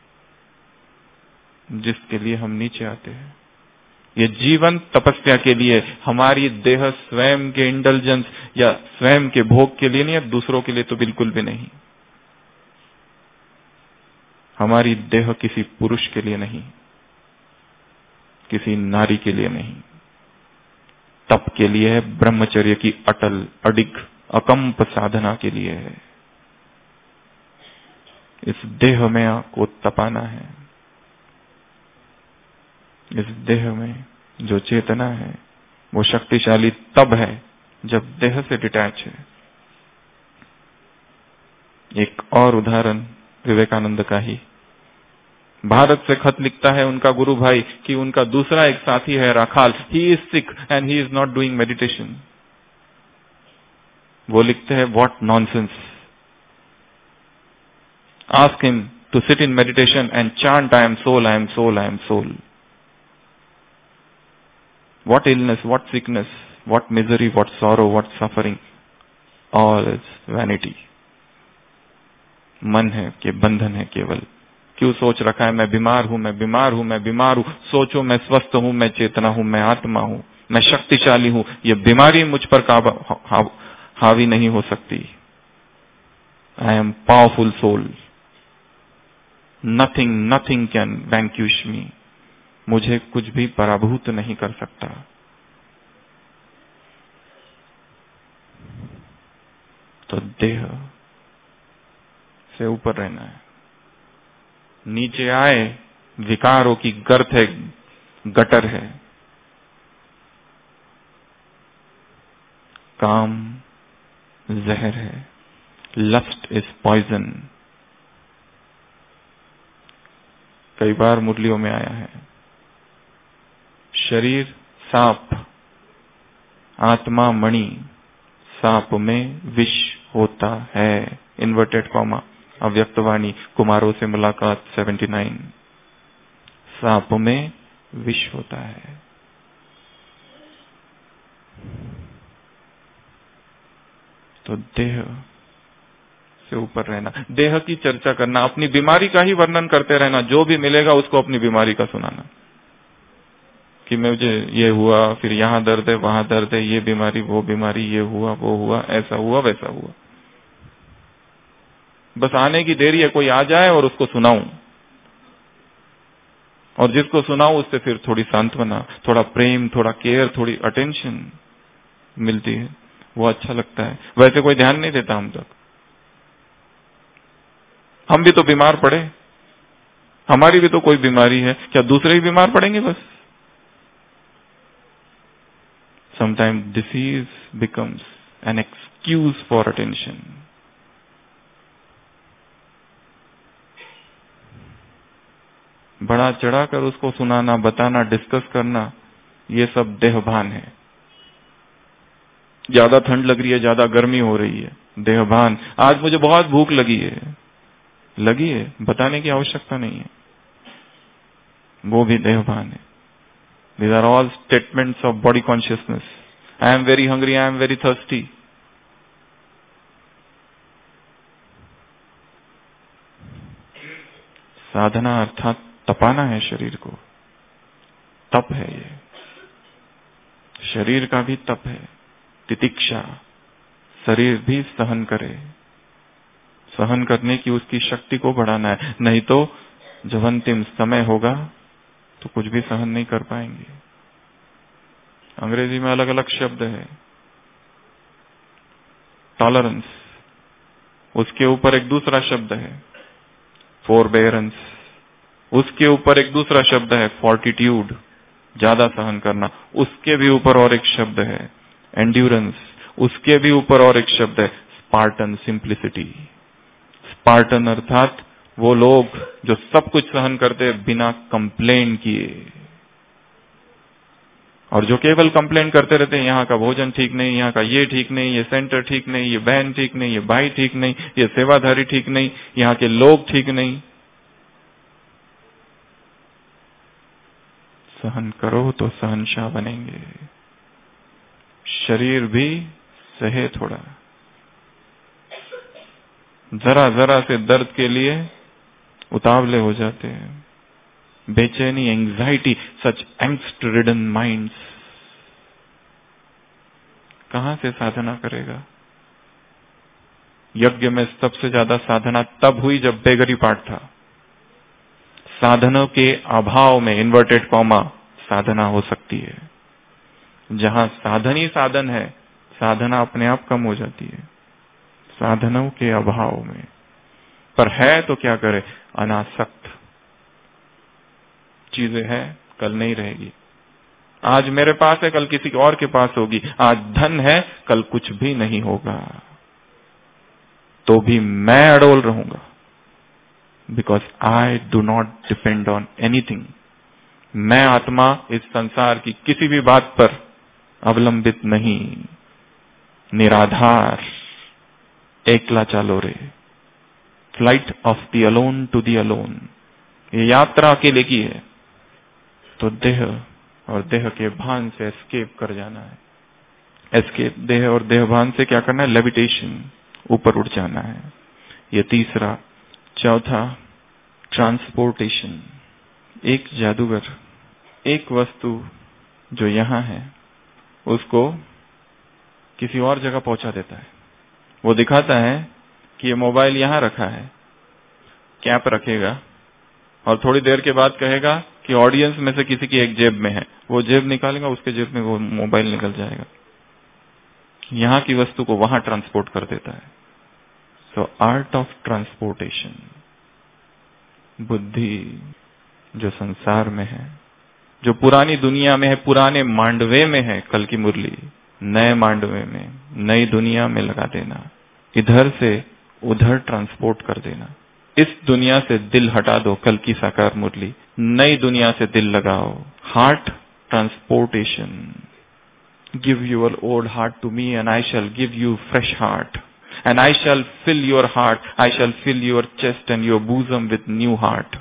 जिसके लिए हम नीचे आते हैं? ये जीवन तपस्या के लिए, हमारी देह स्वयं के इंडल्जेंस या स्वयं के भोग के लिए नहीं है, दूसरों के लिए तो बिल्कुल भी नहीं। हमारी देह किसी पुरुष के लिए नहीं, किसी नारी के लिए नहीं, तप के लिए है, ब्रह्मचर्य की अटल अडिग अकंप साधना के लिए है। इस देह में आपको तपाना है। इस देह में जो चेतना है वो शक्तिशाली तब है जब देह से डिटैच है। एक और उदाहरण विवेकानंद का ही। भारत से खत लिखता है उनका गुरु भाई कि उनका दूसरा एक साथी है Rakhal, he is sick and he is not doing meditation. वो लिखते हैं what nonsense, ask him to sit in meditation and chant I am soul, I am soul, I am soul. What illness, what sickness, what misery, what sorrow, what suffering, all is vanity. मन है कि बंधन है केवल। क्यों सोच रखा है मैं बीमार हूं, मैं बीमार हूं, मैं बीमार हूं। सोचो मैं स्वस्थ हूं, मैं चेतना हूं, मैं आत्मा हूं, मैं शक्तिशाली हूं। ये बीमारी मुझ पर काबू हावी नहीं हो सकती। I am powerful soul, nothing nothing can vanquish me. मुझे कुछ भी पराभूत नहीं कर सकता। तो देह से ऊपर रहना है। नीचे आए विकारों की गर्त है, गटर है। काम जहर है, लस्ट इज पॉइजन। कई बार मुरलियों में आया है। शरीर सांप, आत्मा मणि, सांप में विष होता है। इन्वर्टेड कॉमा, अव्यक्तवाणी, कुमारों से मुलाकात सेवेंटी नाइन। सांप में विष होता है। तो देह से ऊपर रहना, देह की चर्चा करना, अपनी बीमारी का ही वर्णन करते रहना, जो भी मिलेगा उसको अपनी बीमारी का सुनाना कि मुझे ये हुआ, फिर यहां दर्द है, वहां दर्द है, ये बीमारी, वो बीमारी, ये हुआ, वो हुआ, ऐसा हुआ, वैसा हुआ। बस आने की देरी है, कोई आ जाए और उसको सुनाऊं, और जिसको सुनाऊं उससे फिर थोड़ी सांत्वना, थोड़ा प्रेम, थोड़ा केयर, थोड़ी अटेंशन मिलती है, वो अच्छा लगता है। वैसे कोई ध्यान नहीं देता हम तक। हम भी तो बीमार पड़े, हमारी भी तो कोई बीमारी है, क्या दूसरे ही बीमार पड़ेंगे बस? Sometimes disease becomes an excuse for attention. बड़ा चढ़ाकर उसको सुनाना, बताना, डिस्कस करना, ये सब देहभान है। ज्यादा ठंड लग रही है, ज्यादा गर्मी हो रही है, देहभान। आज मुझे बहुत भूख लगी है, लगी है, बताने की आवश्यकता नहीं है, वो भी देहभान है। These are all statements of body consciousness. I am very hungry, I am very thirsty. साधना अर्थात तपाना है शरीर को, तप है ये। शरीर का भी तप है, तितिक्षा। शरीर भी सहन करे, सहन करने की उसकी शक्ति को बढ़ाना है, नहीं तो जब अंतिम समय होगा तो कुछ भी सहन नहीं कर पाएंगे। अंग्रेजी में अलग अलग शब्द है। टॉलरेंस, उसके ऊपर एक दूसरा शब्द है फोरबेरेंस, उसके ऊपर एक दूसरा शब्द है फॉर्टिट्यूड, ज्यादा सहन करना, उसके भी ऊपर और एक शब्द है एंड्योरेंस, उसके भी ऊपर और एक शब्द है स्पार्टन, सिंप्लिसिटी। स्पार्टन अर्थात वो लोग जो सब कुछ सहन करते बिना कंप्लेन किए, और जो केवल कंप्लेन करते रहते हैं, यहाँ का भोजन ठीक नहीं, यहाँ का ये ठीक नहीं, ये सेंटर ठीक नहीं, ये बहन ठीक नहीं, ये भाई ठीक नहीं, ये सेवाधारी ठीक नहीं, यहाँ के लोग ठीक नहीं। सहन करो तो सहनशाह बनेंगे। शरीर भी सहे थोड़ा, जरा जरा से दर्द के लिए उतावले हो जाते हैं, बेचैनी, anxiety, such angst ridden minds. कहां से साधना करेगा? यज्ञ में सबसे ज्यादा साधना तब हुई जब बेगरी पाठ था। साधनों के अभाव में, इन्वर्टेड कॉमा, साधना हो सकती है। जहां साधन ही साधन है, साधना अपने आप कम हो जाती है, साधनों के अभाव में। पर है तो क्या करे? अनासक्त चीजें हैं, कल नहीं रहेगी। आज मेरे पास है, कल किसी और के पास होगी। आज धन है, कल कुछ भी नहीं होगा, तो भी मैं अडोल रहूंगा, because I do not depend on anything. मैं आत्मा इस संसार की किसी भी बात पर अवलंबित नहीं, निराधार, एकला चालो रे, flight of the alone to the alone. ये यात्रा अकेले की है, तो देह और देह के भान से एस्केप कर जाना है। एस्केप, देह और देह भान से क्या करना है? लेविटेशन, ऊपर उठ जाना है। ये तीसरा। चौथा, ट्रांसपोर्टेशन। एक जादूगर एक वस्तु जो यहां है उसको किसी और जगह पहुंचा देता है। वो दिखाता है कि ये मोबाइल यहां रखा है, कैप रखेगा और थोड़ी देर के बाद कहेगा कि ऑडियंस में से किसी की एक जेब में है। वो जेब निकालेगा, उसके जेब में वो मोबाइल निकल जाएगा। यहां की वस्तु को वहां ट्रांसपोर्ट कर देता है। So art of transportation. बुद्धि जो संसार में है, जो पुरानी दुनिया में है, पुराने मांडवे में है, कल की मुरली, नए मांडवे में, नई दुनिया में लगा देना। इधर से उधर ट्रांसपोर्ट कर देना। इस दुनिया से दिल हटा दो, कल की साकार मुरली, नई दुनिया से दिल लगाओ। Heart transportation. Give your old heart to me and I shall give you fresh heart and I shall fill your heart, I shall fill your chest and your bosom with new heart.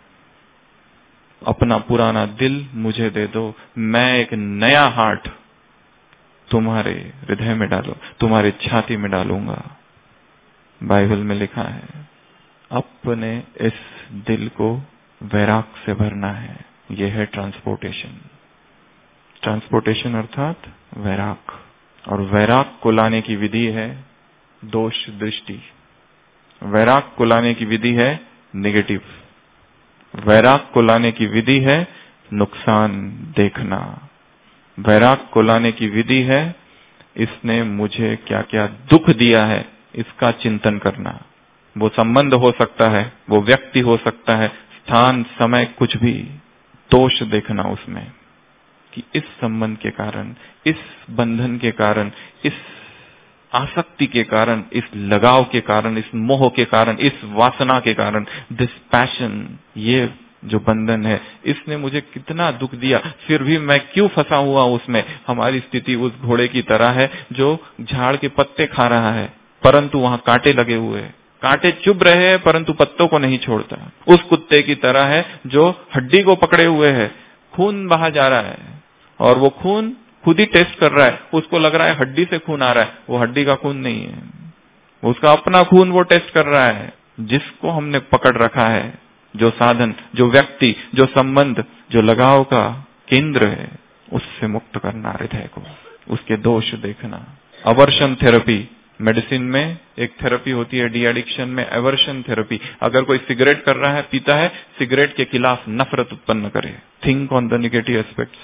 अपना पुराना दिल मुझे दे दो, मैं एक नया heart तुम्हारे हृदय में डालो, तुम्हारे छाती में डालूंगा। बाइबल में लिखा है अपने इस दिल को वैराग से भरना है। यह है ट्रांसपोर्टेशन। ट्रांसपोर्टेशन अर्थात वैराग। और वैराग को लाने की विधि है दोष दृष्टि। वैराग को लाने की विधि है नेगेटिव। वैराग को लाने की विधि है नुकसान देखना। वैराग को लाने की विधि है इसने मुझे क्या क्या दुख दिया है इसका चिंतन करना। वो संबंध हो सकता है, वो व्यक्ति हो सकता है, स्थान समय कुछ भी, दोष देखना उसमें कि इस संबंध के कारण, इस बंधन के कारण, इस आसक्ति के कारण, इस लगाव के कारण, इस मोह के कारण, इस वासना के कारण, दिस पैशन, ये जो बंधन है इसने मुझे कितना दुख दिया, फिर भी मैं क्यों फंसा हुआ उसमें। हमारी स्थिति उस घोड़े की तरह है जो झाड़ के पत्ते खा रहा है परंतु वहां कांटे लगे हुए हैं। कांटे चुभ रहे हैं परंतु पत्तों को नहीं छोड़ता। उस कुत्ते की तरह है जो हड्डी को पकड़े हुए है, खून बहा जा रहा है और वो खून खुद ही टेस्ट कर रहा है, उसको लग रहा है हड्डी से खून आ रहा है, वो हड्डी का खून नहीं है, उसका अपना खून वो टेस्ट कर रहा है। जिसको हमने पकड़ रखा है, जो साधन, जो व्यक्ति, जो संबंध, जो लगाव का केंद्र है, उससे मुक्त करना हृदय को, उसके दोष देखना। अवर्शन थेरेपी, मेडिसिन में एक थेरेपी होती है डी एडिक्शन में, एवर्शन थेरेपी। अगर कोई सिगरेट कर रहा है, पीता है, सिगरेट के खिलाफ नफरत उत्पन्न करे। Think on the negative aspects.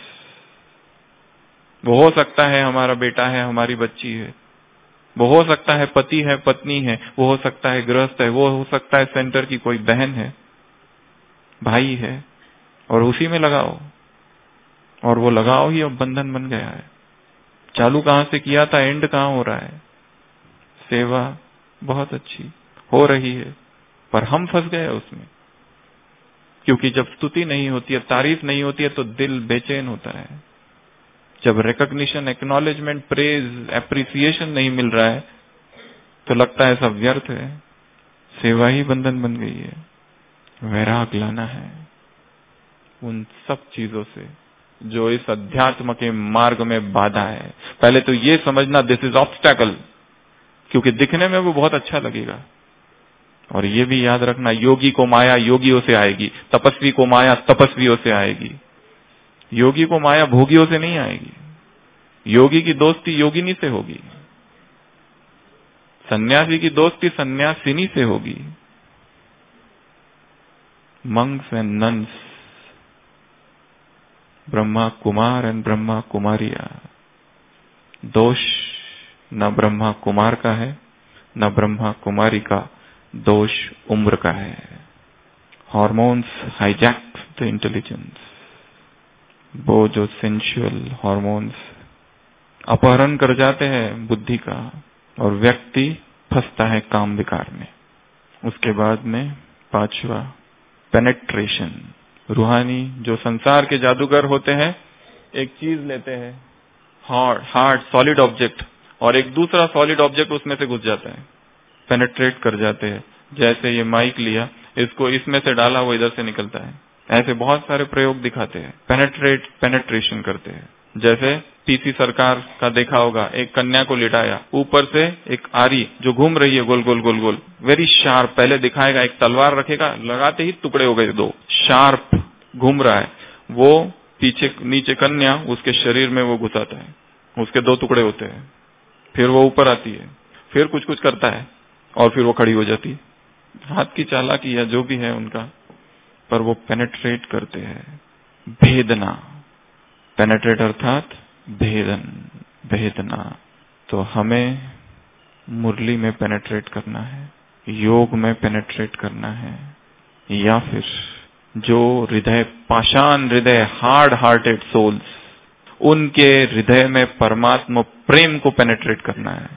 वो हो सकता है हमारा बेटा है, हमारी बच्ची है, वो हो सकता है पति है, पत्नी है, वो हो सकता है गृहस्थ है, वो हो सकता है सेंटर की कोई बहन है, भाई है, और उसी में लगाओ। और वो लगाओ ही अब बंधन बन गया है। चालू कहां से किया था, एंड कहां हो रहा है। सेवा बहुत अच्छी हो रही है पर हम फंस गए उसमें, क्योंकि जब स्तुति नहीं होती है, तारीफ नहीं होती है तो दिल बेचैन होता है। जब रिकॉग्निशन, एक्नॉलेजमेंट, प्रेज, एप्रिसिएशन नहीं मिल रहा है तो लगता है सब व्यर्थ है। सेवा ही बंधन बन गई है। वैराग लाना है उन सब चीजों से जो इस अध्यात्म के मार्ग में बाधा है। पहले तो ये समझना दिस इज ऑब्स्टैकल, क्योंकि दिखने में वो बहुत अच्छा लगेगा। और ये भी याद रखना, योगी को माया योगियों से आएगी, तपस्वी को माया तपस्वियों से आएगी। योगी को माया भोगियों से नहीं आएगी। योगी की दोस्ती योगिनी से होगी, सन्यासी की दोस्ती सन्यासिनी से होगी। Monks and nuns, Brahma Kumar and Brahma कुमारिया। दोष न ब्रह्मा कुमार का है न ब्रह्मा कुमारी का, दोष उम्र का है। Hormones hijack the intelligence. वो जो सेंसुअल हॉर्मोन्स अपहरण कर जाते हैं बुद्धि का और व्यक्ति फंसता है काम विकार में। उसके बाद में पांचवा पेनेट्रेशन। रूहानी जो संसार के जादूगर होते हैं, एक चीज लेते हैं हार्ड हार्ड सॉलिड ऑब्जेक्ट और एक दूसरा सॉलिड ऑब्जेक्ट उसमें से घुस जाता है, पेनेट्रेट कर जाते हैं। जैसे ये माइक लिया, इसको इसमें से डाला, वो इधर से निकलता है। ऐसे बहुत सारे प्रयोग दिखाते हैं, पेनेट्रेट पेनेट्रेशन करते हैं। जैसे पीसी सरकार का देखा होगा, एक कन्या को लिटाया, ऊपर से एक आरी जो घूम रही है गोल गोल गोल गोल, वेरी शार्प, पहले दिखाएगा, एक तलवार रखेगा, लगाते ही टुकड़े हो गए दो, शार्प घूम रहा है। वो पीछे नीचे कन्या, उसके शरीर में वो घुसाता है, उसके दो टुकड़े होते हैं। फिर वो ऊपर आती है, फिर कुछ कुछ करता है और फिर वो खड़ी हो जाती है। हाथ की चालाकी या जो भी है उनका, पर वो पेनेट्रेट करते हैं। भेदना, पेनेट्रेट अर्थात भेदन, भेदना। तो हमें मुरली में पेनेट्रेट करना है, योग में पेनेट्रेट करना है, या फिर जो हृदय पाषाण हृदय, हार्ड हार्टेड सोल्स, उनके हृदय में परमात्मा प्रेम को पेनेट्रेट करना है।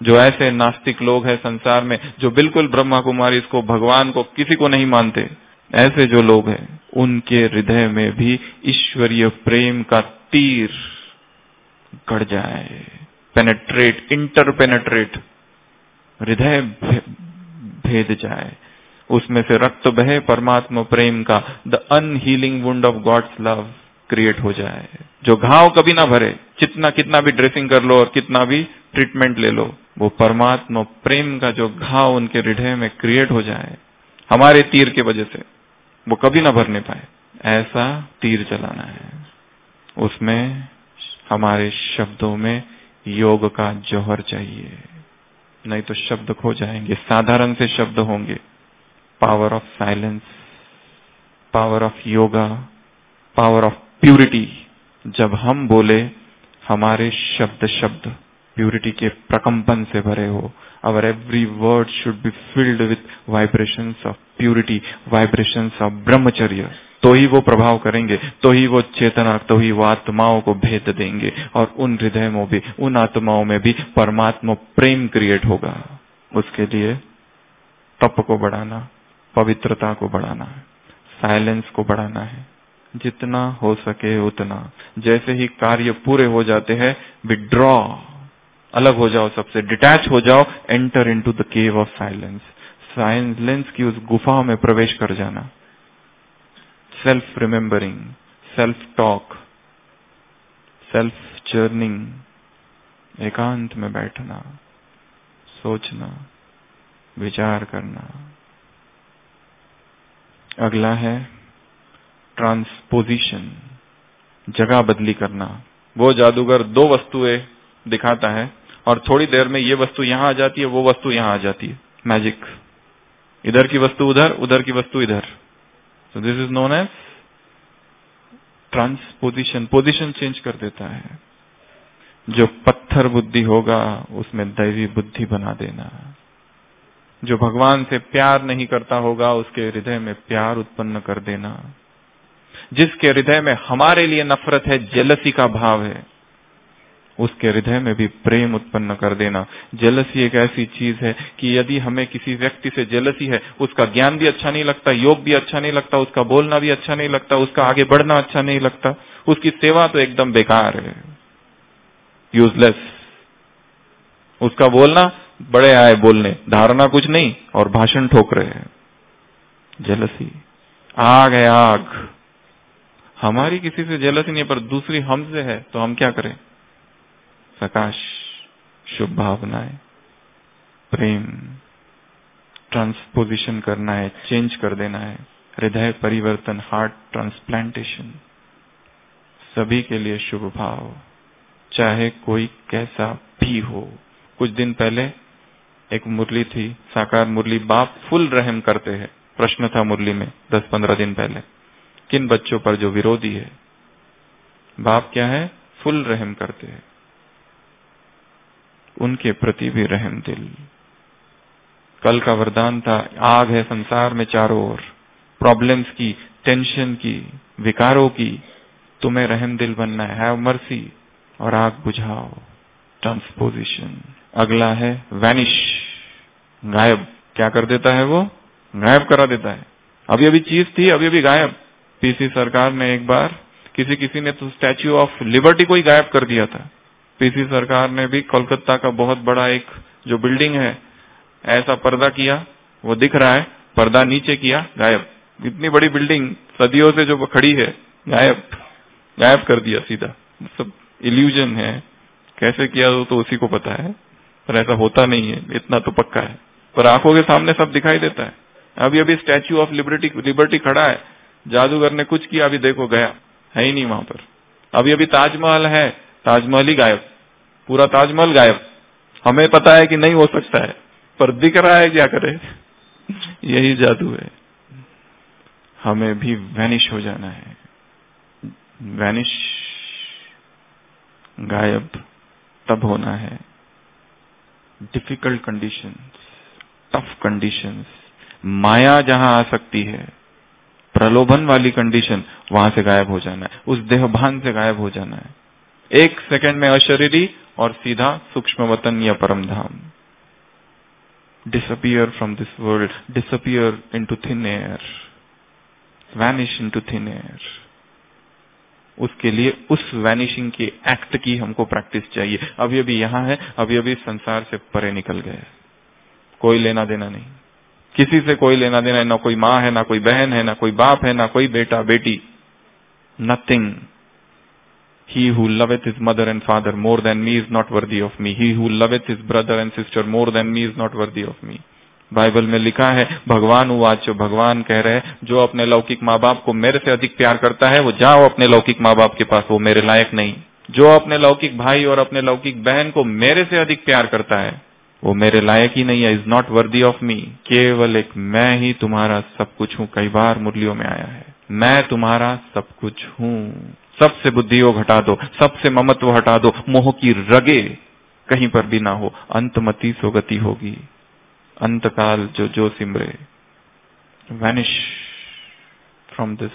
जो ऐसे नास्तिक लोग हैं संसार में, जो बिल्कुल ब्रह्मा कुमारी इसको, भगवान को, किसी को नहीं मानते, ऐसे जो लोग हैं, उनके हृदय में भी ईश्वरीय प्रेम का तीर गड़ जाए, पेनेट्रेट, इंटर पेनेट्रेट, हृदय भेद जाए, उसमें से रक्त बहे परमात्मा प्रेम का, the unhealing wound of God's love create हो जाए, जो घाव कभी ना भरे, कितना कितना भी ड्रेसिंग कर लो और कितना भी ट्रीटमेंट ले लो, वो परमात्मा प्रेम का जो घाव उनके हृदय में क्रिएट हो जाए हमारे तीर के वजह से, वो कभी ना भरने पाए, ऐसा तीर चलाना है। उसमें हमारे शब्दों में योग का जौहर चाहिए, नहीं तो शब्द खो जाएंगे, साधारण से शब्द होंगे। Power of silence, power of yoga, power of purity. जब हम बोले, हमारे शब्द शब्द प्यूरिटी के प्रकंपन से भरे हो। Our every word should be filled with vibrations of purity, vibrations of ब्रह्मचर्य। तो ही वो प्रभाव करेंगे, तो ही वो चेतना, तो ही वो आत्माओं को भेद देंगे, और उन हृदय में भी, उन आत्माओं में भी परमात्मा प्रेम क्रिएट होगा। उसके लिए तप को बढ़ाना, पवित्रता को बढ़ाना है, साइलेंस को बढ़ाना है, जितना हो सके उतना। जैसे ही कार्य पूरे हो जाते हैं, विड्रॉ, अलग हो जाओ सबसे, डिटैच हो जाओ, enter into the cave of silence. Silence की उस गुफा में प्रवेश कर जाना। Self remembering, self talk, self journeying, एकांत में बैठना, सोचना, विचार करना। अगला है ट्रांसपोजिशन, जगह बदली करना। वो जादूगर दो वस्तुएं दिखाता है और थोड़ी देर में ये वस्तु यहां आ जाती है, वो वस्तु यहां आ जाती है। मैजिक, इधर की वस्तु उधर, उधर की वस्तु इधर। So this is known as transposition, position change कर देता है। जो पत्थर बुद्धि होगा उसमें दैवी बुद्धि बना देना। जो भगवान से प्यार नहीं करता होगा उसके हृदय में प्यार उत्पन्न कर देना। जिसके हृदय में हमारे लिए नफरत है, जेलसी का भाव है, उसके हृदय में भी प्रेम उत्पन्न कर देना। जेलसी एक ऐसी चीज है कि यदि हमें किसी व्यक्ति से जेलसी है, उसका ज्ञान भी अच्छा नहीं लगता, योग भी अच्छा नहीं लगता, उसका बोलना भी अच्छा नहीं लगता, उसका आगे बढ़ना अच्छा नहीं लगता, उसकी सेवा तो एकदम बेकार है, यूजलेस। उसका बोलना, बड़े आए बोलने, धारणा कुछ नहीं और भाषण ठोक रहे हैं। जेलसी, आग है आग। हमारी किसी से जेलसी नहीं है, पर दूसरी हमसे है, तो हम क्या करें? प्रकाश, शुभ भावनाएं, प्रेम, ट्रांसपोजिशन करना है, चेंज कर देना है, हृदय परिवर्तन, हार्ट ट्रांसप्लांटेशन, सभी के लिए शुभ भाव, चाहे कोई कैसा भी हो। कुछ दिन पहले एक मुरली थी, साकार मुरली, बाप फुल रहम करते हैं। प्रश्न था मुरली में दस पंद्रह दिन पहले, किन बच्चों पर जो विरोधी है, बाप क्या है? फुल रहम करते हैं, उनके प्रति भी रहम दिल। कल का वरदान था, आग है संसार में चारों ओर, प्रॉब्लम्स की, टेंशन की, विकारों की, तुम्हें रहम दिल बनना है, हैव मर्सी, और आग बुझाओ, ट्रांसपोजिशन। अगला है वैनिश, गायब। क्या कर देता है वो? गायब करा देता है। अभी अभी चीज थी, अभी अभी गायब। पीसी सरकार ने एक बार, किसी किसी ने तो स्टैच्यू ऑफ लिबर्टी को ही गायब कर दिया था। पीसी सरकार ने भी कोलकाता का बहुत बड़ा एक जो बिल्डिंग है, ऐसा पर्दा किया, वो दिख रहा है, पर्दा नीचे किया, गायब। इतनी बड़ी बिल्डिंग सदियों से जो खड़ी है, गायब, गायब कर दिया सीधा। सब इल्यूजन है, कैसे किया वो तो उसी को पता है, पर ऐसा होता नहीं है, इतना तो पक्का है। पर आंखों के सामने सब दिखाई देता है। अभी अभी स्टैच्यू ऑफ लिबर्टी लिबर्टी खड़ा है, जादूगर ने कुछ किया, अभी देखो गया, है ही नहीं वहां पर। अभी अभी ताजमहल है, ताजमहल ही गायब, पूरा ताजमहल गायब। हमें पता है कि नहीं हो सकता है, पर दिख रहा है, क्या करे। यही जादू है। हमें भी वैनिश हो जाना है। वैनिश, गायब तब होना है डिफिकल्ट कंडीशंस, टफ कंडीशंस, माया जहां आ सकती है, प्रलोभन वाली कंडीशन, वहां से गायब हो जाना है, उस देहभान से गायब हो जाना है। एक सेकंड में अशरीरी और सीधा सूक्ष्म वतन या परम धाम। Disappear from this world, disappear into thin air, vanish into thin air. उसके लिए उस वैनिशिंग के एक्ट की हमको प्रैक्टिस चाहिए। अभी अभी यहां है, अभी अभी संसार से परे निकल गए, कोई लेना देना नहीं, किसी से कोई लेना देना है, ना कोई माँ है, ना कोई बहन है, ना कोई बाप है, ना कोई बेटा बेटी, nothing. He who loveth his mother and father more than me is not worthy of me. He who loveth his brother and sister more than me is not worthy of me. Bible में लिखा है, भगवान उवाच, भगवान कह रहे हैं, जो अपने लौकिक माँ बाप को मेरे से अधिक प्यार करता है वो जाओ अपने लौकिक माँ बाप के पास, वो मेरे लायक नहीं। जो अपने लौकिक भाई और अपने लौकिक बहन को मेरे से अधिक प्यार करता है वो मेरे लायक ही नहीं है, is not worthy of me. केवल एक मैं ही तुम्हारा सब कुछ हूं। कई बार मुरलियों में आया है, मैं तुम्हारा सब कुछ हूं। सबसे बुद्धियों घटा दो, सबसे ममत्व हटा दो, मोह की रगे कहीं पर भी ना हो, अंतमति सो गति होगी। अंतकाल जो जो सिमरे, vanish from this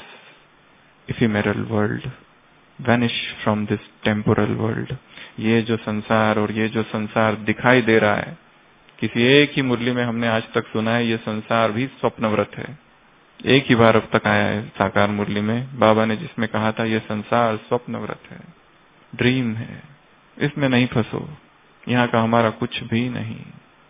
ephemeral world, vanish from this temporal world. ये जो संसार और ये जो संसार दिखाई दे रहा है, किसी एक ही मुरली में हमने आज तक सुना है ये संसार भी स्वप्नव्रत है। एक ही बार अब तक आया है साकार मुरली में बाबा ने, जिसमें कहा था ये संसार स्वप्नव्रत है, ड्रीम है, इसमें नहीं फंसो, यहाँ का हमारा कुछ भी नहीं।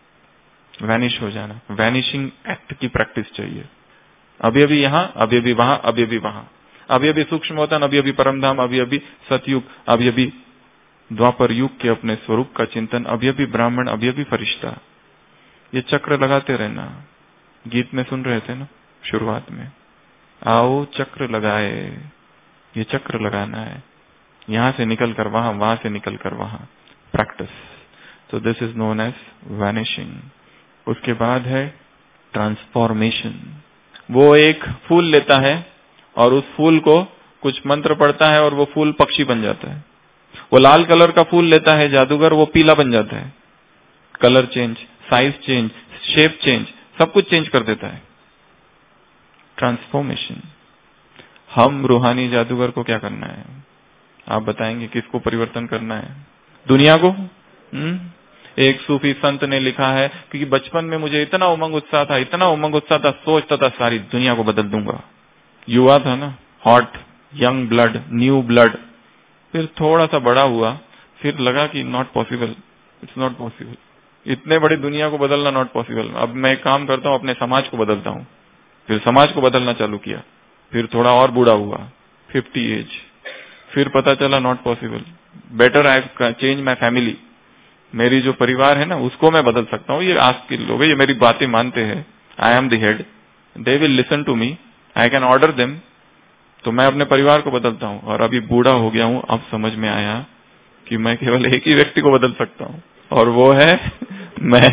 वैनिश हो जाना, वैनिशिंग एक्ट की प्रैक्टिस चाहिए। अभी अभी यहाँ, अभी अभी वहां, अभी अभी वहां, अभी अभी सूक्ष्म वतन, अभी अभी परमधाम, अभी अभी सतयुग, अभी अभी द्वापर युग के अपने स्वरूप का चिंतन, अभी अभी ब्राह्मण, अभी अभी फरिश्ता। ये चक्र लगाते रहना। गीत में सुन रहे थे ना शुरुआत में, आओ चक्र लगाए, ये चक्र लगाना है, यहां से निकल कर वहां, वहां से निकल कर वहां, प्रैक्टिस। तो this is known as vanishing. उसके बाद है ट्रांसफॉर्मेशन। वो एक फूल लेता है और उस फूल को कुछ मंत्र पढ़ता है और वो फूल पक्षी बन जाता है। वो लाल कलर का फूल लेता है जादूगर, वो पीला बन जाता है। Colour change, size change, shape change, सब कुछ चेंज कर देता है। ट्रांसफॉर्मेशन। हम रूहानी जादूगर को क्या करना है? आप बताएंगे किसको परिवर्तन करना है? दुनिया को? हुँ? एक सूफी संत ने लिखा है कि बचपन में मुझे इतना उमंग उत्साह था, इतना उमंग उत्साह था, सोचता था सारी दुनिया को बदल दूंगा। युवा था ना, hot, young blood, new blood. फिर थोड़ा सा बड़ा हुआ, फिर लगा कि not possible, it's not possible, इतने बड़ी दुनिया को बदलना नॉट पॉसिबल। अब मैं एक काम करता हूं, अपने समाज को बदलता हूं। फिर समाज को बदलना चालू किया, फिर थोड़ा और बूढ़ा हुआ, फिफ्टी एज, फिर पता चला not possible, better I change my family. मेरी जो परिवार है ना उसको मैं बदल सकता हूँ, ये आस के लोग हैं, ये मेरी बातें मानते हैं, I am the head, they will listen to me, I can order them. तो मैं अपने परिवार को बदलता हूँ। और अभी बूढ़ा हो गया हूँ, अब समझ में आया कि मैं केवल एक ही व्यक्ति को बदल सकता हूँ और वो है मैं।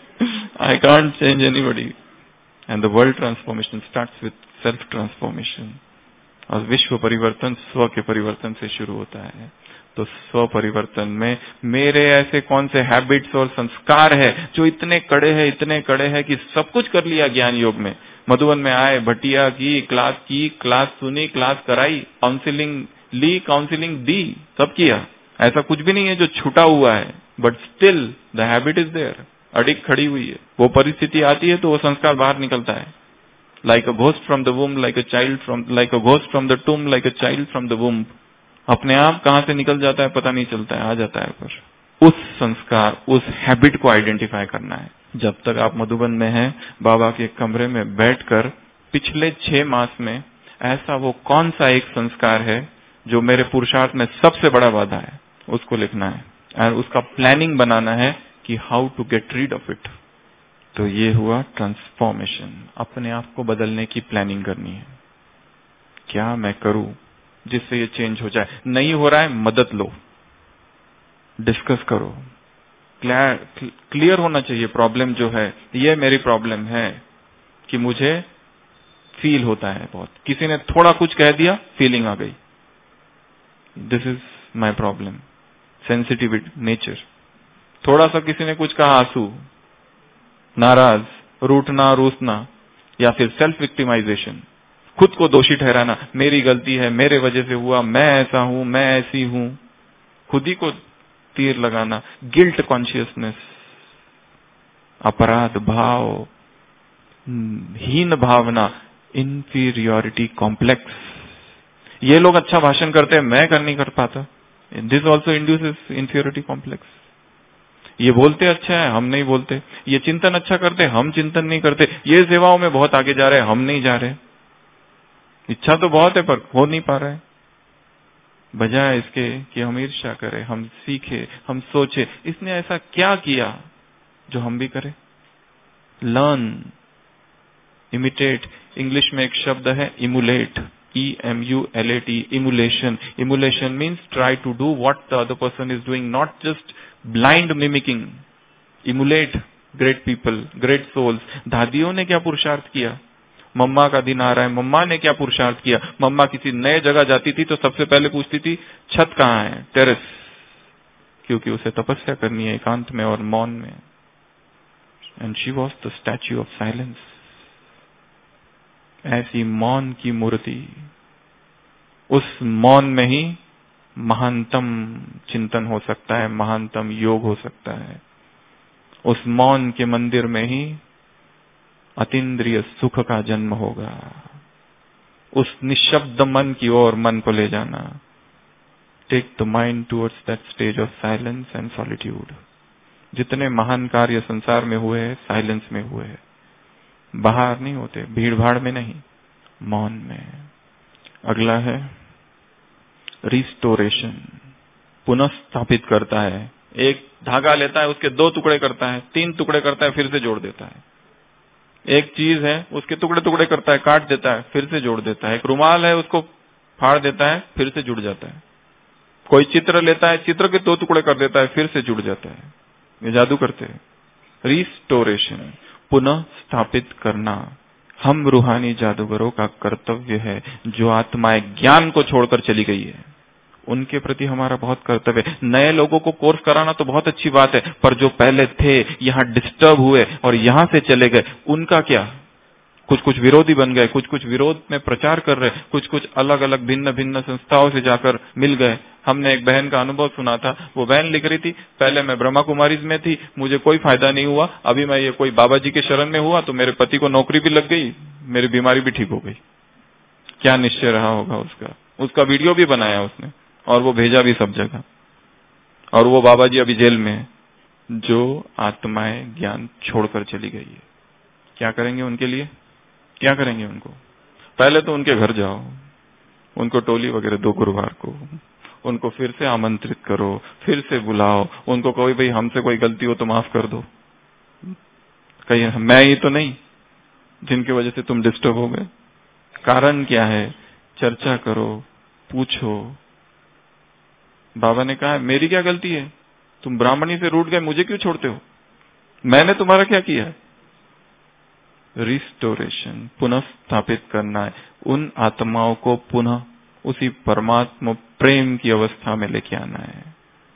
I can't change anybody. And the world transformation starts with self transformation. और विश्व परिवर्तन स्व के परिवर्तन से शुरू होता है। तो स्व परिवर्तन में मेरे ऐसे कौन से हैबिट्स और संस्कार है जो इतने कड़े हैं, इतने कड़े हैं कि सब कुछ कर लिया ज्ञान योग में। मधुबन में आए, भटिया की, क्लास की, क्लास सुनी, क्लास कराई, काउंसिलिंग ली, काउंसिलिंग दी, सब किया। ऐसा कुछ भी नहीं है जो छूटा हुआ है, but still the habit is there, अडिग खड़ी हुई है। वो परिस्थिति आती है तो वो संस्कार बाहर निकलता है। Like a ghost from the womb, like a child from, like a ghost from the tomb, like a child from the womb. अपने आप कहां से निकल जाता है पता नहीं चलता है, आ जाता है। पर उस संस्कार, उस हैबिट को आइडेंटिफाई करना है। जब तक आप मधुबन में हैं, बाबा के कमरे में बैठकर पिछले छह मास में ऐसा वो कौन सा एक संस्कार है जो मेरे पुरुषार्थ में सबसे बड़ा बाधा है, उसको लिखना है और उसका प्लानिंग बनाना है कि how to get rid of it. तो ये हुआ ट्रांसफॉर्मेशन। अपने आप को बदलने की प्लानिंग करनी है। क्या मैं करूं जिससे ये चेंज हो जाए? नहीं हो रहा है, मदद लो, डिस्कस करो, क्लियर होना चाहिए प्रॉब्लम जो है। ये मेरी प्रॉब्लम है कि मुझे फील होता है बहुत, किसी ने थोड़ा कुछ कह दिया, फीलिंग आ गई, this is my problem, sensitive nature. थोड़ा सा किसी ने कुछ कहा, आंसू, नाराज, रूठना, रूसना, या फिर सेल्फ विक्टिमाइजेशन, खुद को दोषी ठहराना, मेरी गलती है, मेरे वजह से हुआ, मैं ऐसा हूं, मैं ऐसी हूं, खुद ही को तीर लगाना, गिल्ट कॉन्शियसनेस, अपराध भाव, हीन भावना, इंफीरियोरिटी कॉम्प्लेक्स। ये लोग अच्छा भाषण करते हैं, मैं कर नहीं कर पाता, this also induces inferiority complex. ये बोलते अच्छा है, हम नहीं बोलते। ये चिंतन अच्छा करते, हम चिंतन नहीं करते। ये सेवाओं में बहुत आगे जा रहे हैं, हम नहीं जा रहे। इच्छा तो बहुत है पर हो नहीं पा रहा है। बजाय इसके कि हम ईर्ष्या करें, हम सीखे, हम सोचे इसने ऐसा क्या किया जो हम भी करें। लर्न, इमिटेट, इंग्लिश में एक शब्द है emulate, E M U L A T, emulation. Emulation means try to do what the other person is doing, not just blind mimicking. Emulate great people, great souls. दादियों ने क्या पुरुषार्थ किया, मम्मा का दिन आ रहा है, मम्मा ने क्या पुरुषार्थ किया। मम्मा किसी नए जगह जाती थी तो सबसे पहले पूछती थी छत कहाँ है, टेरेस, क्योंकि उसे तपस्या करनी है एकांत में और मौन में। And she was the statue of silence. ऐसी मौन की मूर्ति, उस मौन में ही महानतम चिंतन हो सकता है, महानतम योग हो सकता है। उस मौन के मंदिर में ही अतीन्द्रिय सुख का जन्म होगा। उस निशब्द मन की ओर मन को ले जाना। Take the mind towards that stage of silence and solitude. जितने महान कार्य संसार में हुए हैं, साइलेंस में हुए हैं, बाहर नहीं होते, भीड़ भाड़ में नहीं, मौन में। अगला है रिस्टोरेशन, पुनः स्थापित करता है। एक धागा लेता है, उसके दो टुकड़े करता है, तीन टुकड़े करता है, फिर से जोड़ देता है। एक चीज है, उसके टुकड़े टुकड़े करता है, काट देता है, फिर से जोड़ देता है। एक रुमाल है, उसको फाड़ देता है, फिर से जुड़ जाता है। कोई चित्र लेता है, चित्र के दो टुकड़े कर देता है, फिर से जुड़ जाता है। ये जादू करते हैं। रिस्टोरेशन, पुनः स्थापित करना, हम रूहानी जादूगरों का कर्तव्य है। जो आत्माएं ज्ञान को छोड़कर चली गई है, उनके प्रति हमारा बहुत कर्तव्य है। नए लोगों को कोर्स कराना तो बहुत अच्छी बात है, पर जो पहले थे, यहाँ डिस्टर्ब हुए और यहाँ से चले गए, उनका क्या। कुछ कुछ विरोधी बन गए, कुछ कुछ विरोध में प्रचार कर रहे, कुछ कुछ अलग अलग भिन्न भिन्न संस्थाओं से जाकर मिल गए। हमने एक बहन का अनुभव सुना था। वो बहन लिख रही थी, पहले मैं ब्रह्मा कुमारीज में थी, मुझे कोई फायदा नहीं हुआ, अभी मैं ये कोई बाबा जी के शरण में हुआ तो मेरे पति को नौकरी भी लग गई, मेरी बीमारी भी ठीक हो गई। क्या निश्चय रहा होगा उसका। उसका वीडियो भी बनाया उसने और वो भेजा भी सब जगह। और वो बाबा जी अभी जेल में है। जो आत्माएं ज्ञान छोड़कर चली गई है, क्या करेंगे उनके लिए, क्या करेंगे उनको। पहले तो उनके घर जाओ, उनको टोली वगैरह दो गुरुवार को, उनको फिर से आमंत्रित करो, फिर से बुलाओ, उनको कहो भाई हमसे कोई गलती हो तो माफ कर दो, कहीं मैं ही तो नहीं जिनकी वजह से तुम डिस्टर्ब हो गए। कारण क्या है, चर्चा करो, पूछो। बाबा ने कहा मेरी क्या गलती है, तुम ब्राह्मणी से रूठ गए, मुझे क्यों छोड़ते हो, मैंने तुम्हारा क्या किया है। रिस्टोरेशन, पुनः स्थापित करना है। उन आत्माओं को पुनः उसी परमात्मा प्रेम की अवस्था में लेके आना है,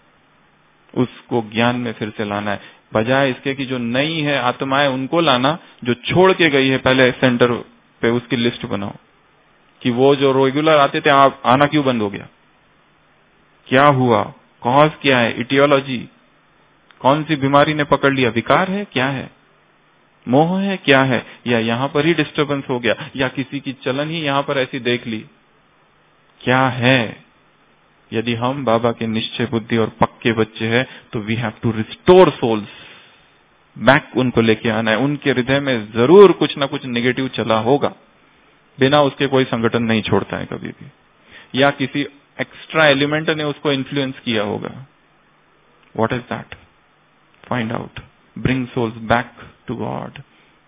उसको ज्ञान में फिर से लाना है। बजाय इसके कि जो नई है आत्माएं उनको लाना, जो छोड़ के गई है पहले सेंटर पे, उसकी लिस्ट बनाओ कि वो जो रेगुलर आते थे आप आना क्यों बंद हो गया, क्या हुआ, कॉज क्या है, इटियोलॉजी, कौन सी बीमारी ने पकड़ लिया, विकार है, क्या है, मोह है, क्या है, या यहां पर ही डिस्टरबेंस हो गया, या किसी की चलन ही यहां पर ऐसी देख ली, क्या है। यदि हम बाबा के निश्चय बुद्धि और पक्के बच्चे हैं तो we have to restore souls back, उनको लेके आना है। उनके हृदय में जरूर कुछ ना कुछ नेगेटिव चला होगा, बिना उसके कोई संगठन नहीं छोड़ता है कभी भी, या किसी एक्स्ट्रा एलिमेंट ने उसको इन्फ्लुएंस किया होगा। What is that, find out, bring souls back to God.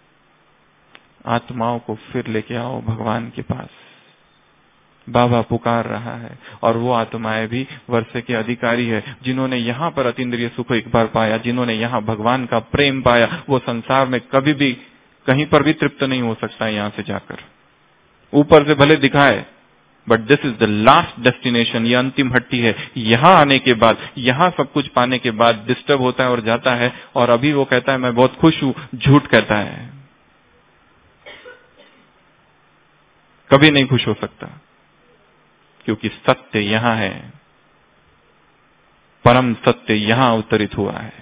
आत्माओं को फिर लेके आओ भगवान के पास। बाबा पुकार रहा है और वो आत्माएं भी वर्षे के अधिकारी है, जिन्होंने यहाँ पर अतीन्द्रिय सुख एक बार पाया, जिन्होंने यहाँ भगवान का प्रेम पाया, वो संसार में कभी भी कहीं पर भी तृप्त नहीं हो सकता है। यहाँ से जाकर ऊपर से भले दिखाए, but this is the last destination, ये अंतिम हट्टी है। यहाँ आने के बाद, यहाँ सब कुछ पाने के बाद डिस्टर्ब होता है और जाता है, और अभी वो कहता है मैं बहुत खुश हूं, झूठ कहता है, कभी नहीं खुश हो सकता, क्योंकि सत्य यहां है। परम सत्य यहां अवतरित हुआ है।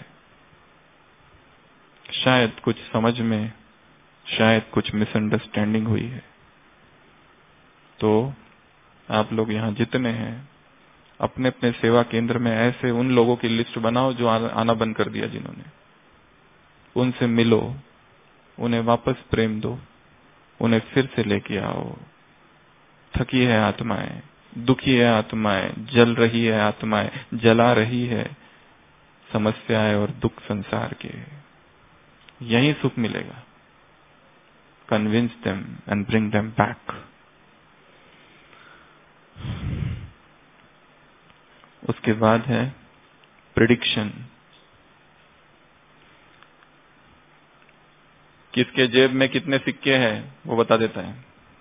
शायद कुछ समझ में, शायद कुछ मिसअंडरस्टैंडिंग हुई है, तो आप लोग यहाँ जितने हैं अपने अपने सेवा केंद्र में ऐसे उन लोगों की लिस्ट बनाओ जो आना बंद कर दिया, जिन्होंने, उनसे मिलो, उन्हें वापस प्रेम दो, उन्हें फिर से लेके आओ। थकी है आत्माएं, दुखी है आत्माएं, जल रही है आत्माएं, जला रही है समस्याएं और दुख संसार के, यही सुख मिलेगा। Convince them and bring them back. उसके बाद है प्रिडिक्शन। किसके जेब में कितने सिक्के हैं वो बता देता है।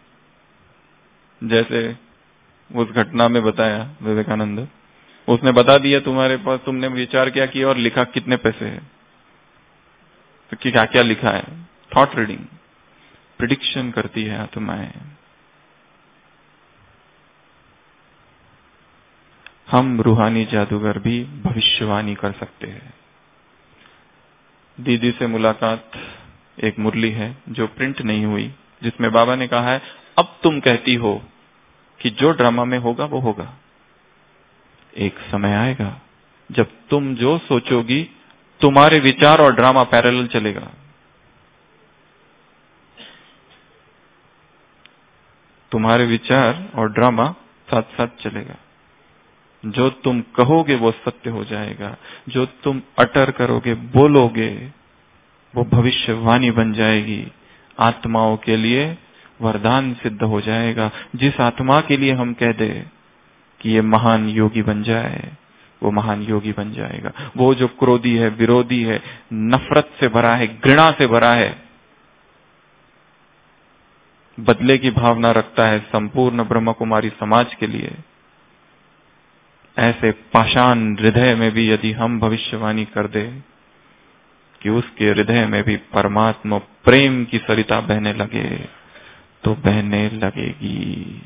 जैसे उस घटना में बताया विवेकानंद, उसने बता दिया तुम्हारे पास, तुमने विचार क्या किया और लिखा कितने पैसे हैं, तो क्या क्या लिखा है। थॉट रीडिंग, प्रिडिक्शन करती है आत्माएं। हम रूहानी जादूगर भी भविष्यवाणी कर सकते हैं। दीदी से मुलाकात एक मुरली है जो प्रिंट नहीं हुई, जिसमें बाबा ने कहा है अब तुम कहती हो कि जो ड्रामा में होगा वो होगा। एक समय आएगा जब तुम जो सोचोगी तुम्हारे विचार और ड्रामा पैरेलल चलेगा। तुम्हारे विचार और ड्रामा साथ साथ चलेगा। जो तुम कहोगे वो सत्य हो जाएगा, जो तुम अटर करोगे, बोलोगे, वो भविष्यवाणी बन जाएगी। आत्माओं के लिए वरदान सिद्ध हो जाएगा। जिस आत्मा के लिए हम कह दे कि ये महान योगी बन जाए, वो महान योगी बन जाएगा। वो जो क्रोधी है, विरोधी है, नफरत से भरा है, घृणा से भरा है, बदले की भावना रखता है संपूर्ण ब्रह्म कुमारी समाज के लिए, ऐसे पाषाण हृदय में भी यदि हम भविष्यवाणी कर दे कि उसके हृदय में भी परमात्मा प्रेम की सरिता बहने लगे, तो बहने लगेगी।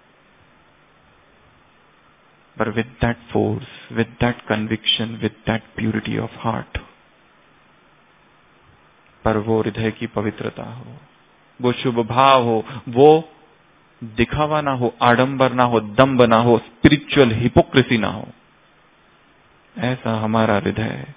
पर with that force, with that conviction, with that purity of heart, पर वो हृदय की पवित्रता हो, वो शुभ भाव हो, वो दिखावा ना हो, आडंबर ना हो, दम्भ ना हो, स्पिरिचुअल हिपोक्रेसी ना हो। ऐसा हमारा हृदय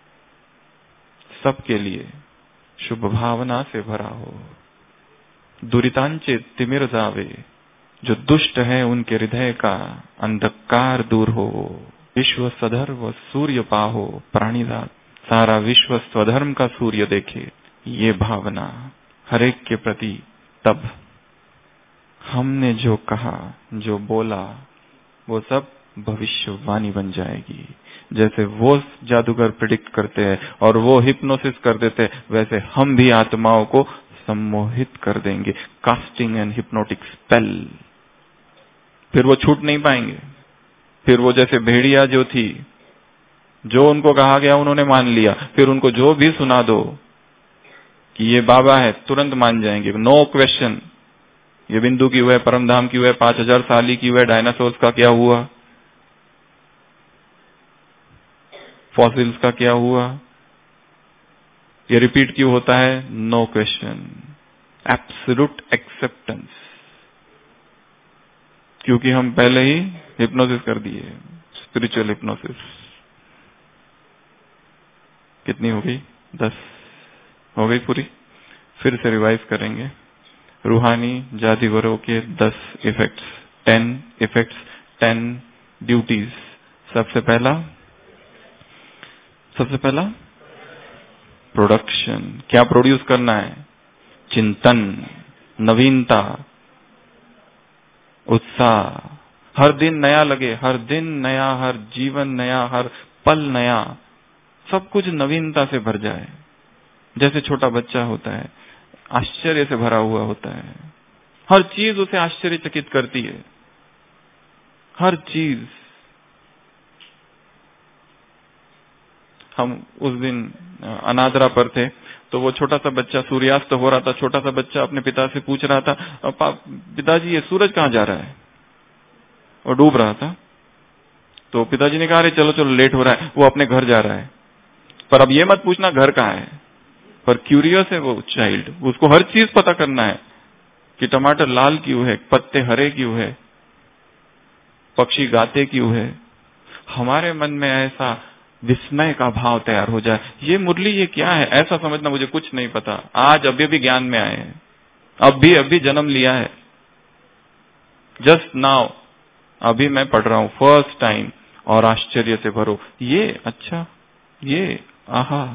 सबके लिए शुभ भावना से भरा हो। दुरितांचे तिमिर जावे, जो दुष्ट है उनके हृदय का अंधकार दूर हो। विश्व सधर्व सूर्य पाहो प्राणीदात, सारा विश्व स्वधर्म का सूर्य देखे। ये भावना हरेक के प्रति, तब हमने जो कहा, जो बोला, वो सब भविष्यवाणी बन जाएगी। जैसे वो जादूगर प्रिडिक्ट करते हैं और वो हिप्नोसिस कर देते, वैसे हम भी आत्माओं को सम्मोहित कर देंगे। Casting and hypnotic spell. फिर वो छूट नहीं पाएंगे। फिर वो जैसे भेड़िया जो थी, जो उनको कहा गया उन्होंने मान लिया, फिर उनको जो भी सुना दो कि ये बाबा है, तुरंत मान जाएंगे, नो क्वेश्चन। ये बिंदु की हुआ है, परमधाम की हुआ है, पांच हजार साल की हुआ है, डायनासोर्स का क्या हुआ, फॉसिल्स का क्या हुआ, ये रिपीट क्यों होता है, नो क्वेश्चन, एब्सोल्यूट एक्सेप्टेंस। क्योंकि हम पहले ही हिप्नोसिस कर दिए, स्पिरिचुअल हिप्नोसिस। कितनी हो गई? दस हो गई पूरी। फिर से रिवाइज करेंगे रूहानी जादूगरों के दस effects, ten effects, ten duties. सबसे पहला सबसे पहला प्रोडक्शन। क्या प्रोड्यूस करना है? चिंतन, नवीनता, उत्साह। हर दिन नया लगे, हर दिन नया, हर जीवन नया, हर पल नया, सब कुछ नवीनता से भर जाए। जैसे छोटा बच्चा होता है, आश्चर्य से भरा हुआ होता है, हर चीज उसे आश्चर्यचकित करती है, हर चीज। हम उस दिन अनादरा पर थे, तो वो छोटा सा बच्चा, सूर्यास्त हो रहा था, छोटा सा बच्चा अपने पिता से पूछ रहा था, पिताजी ये सूरज कहाँ जा रहा है? और डूब रहा था। तो पिताजी ने कहा अरे चलो चलो लेट हो रहा है, वो अपने घर जा रहा है। पर अब ये मत पूछना घर कहाँ है, पर क्यूरियस है वो चाइल्ड, उसको हर चीज पता करना है कि टमाटर लाल क्यों है, पत्ते हरे क्यों है, पक्षी गाते क्यों है। हमारे मन में ऐसा विस्मय का भाव तैयार हो जाए, ये मुरली ये क्या है, ऐसा समझना मुझे कुछ नहीं पता, आज अभी अभी ज्ञान में आए हैं, अभी अभी जन्म लिया है, जस्ट नाउ अभी मैं पढ़ रहा हूं फर्स्ट टाइम, और आश्चर्य से भरो, ये अच्छा, ये आहा,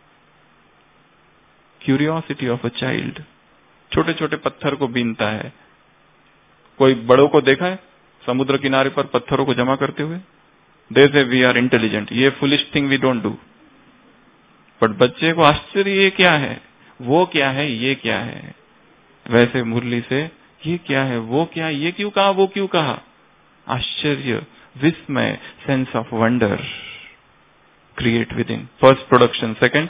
क्यूरियोसिटी ऑफ अ चाइल्ड। छोटे छोटे पत्थर को बीनता है। कोई बड़ों को देखा है समुद्र किनारे पर पत्थरों को जमा करते हुए? They say we are intelligent, ये foolish thing we don't do. But बच्चे को आश्चर्य, ये क्या है, वो क्या है, ये क्या है। वैसे मुरली से ये क्या है, वो क्या, ये क्यों कहा, वो क्यों कहा, आश्चर्य, विस्मय, sense of wonder create within. First production. Second,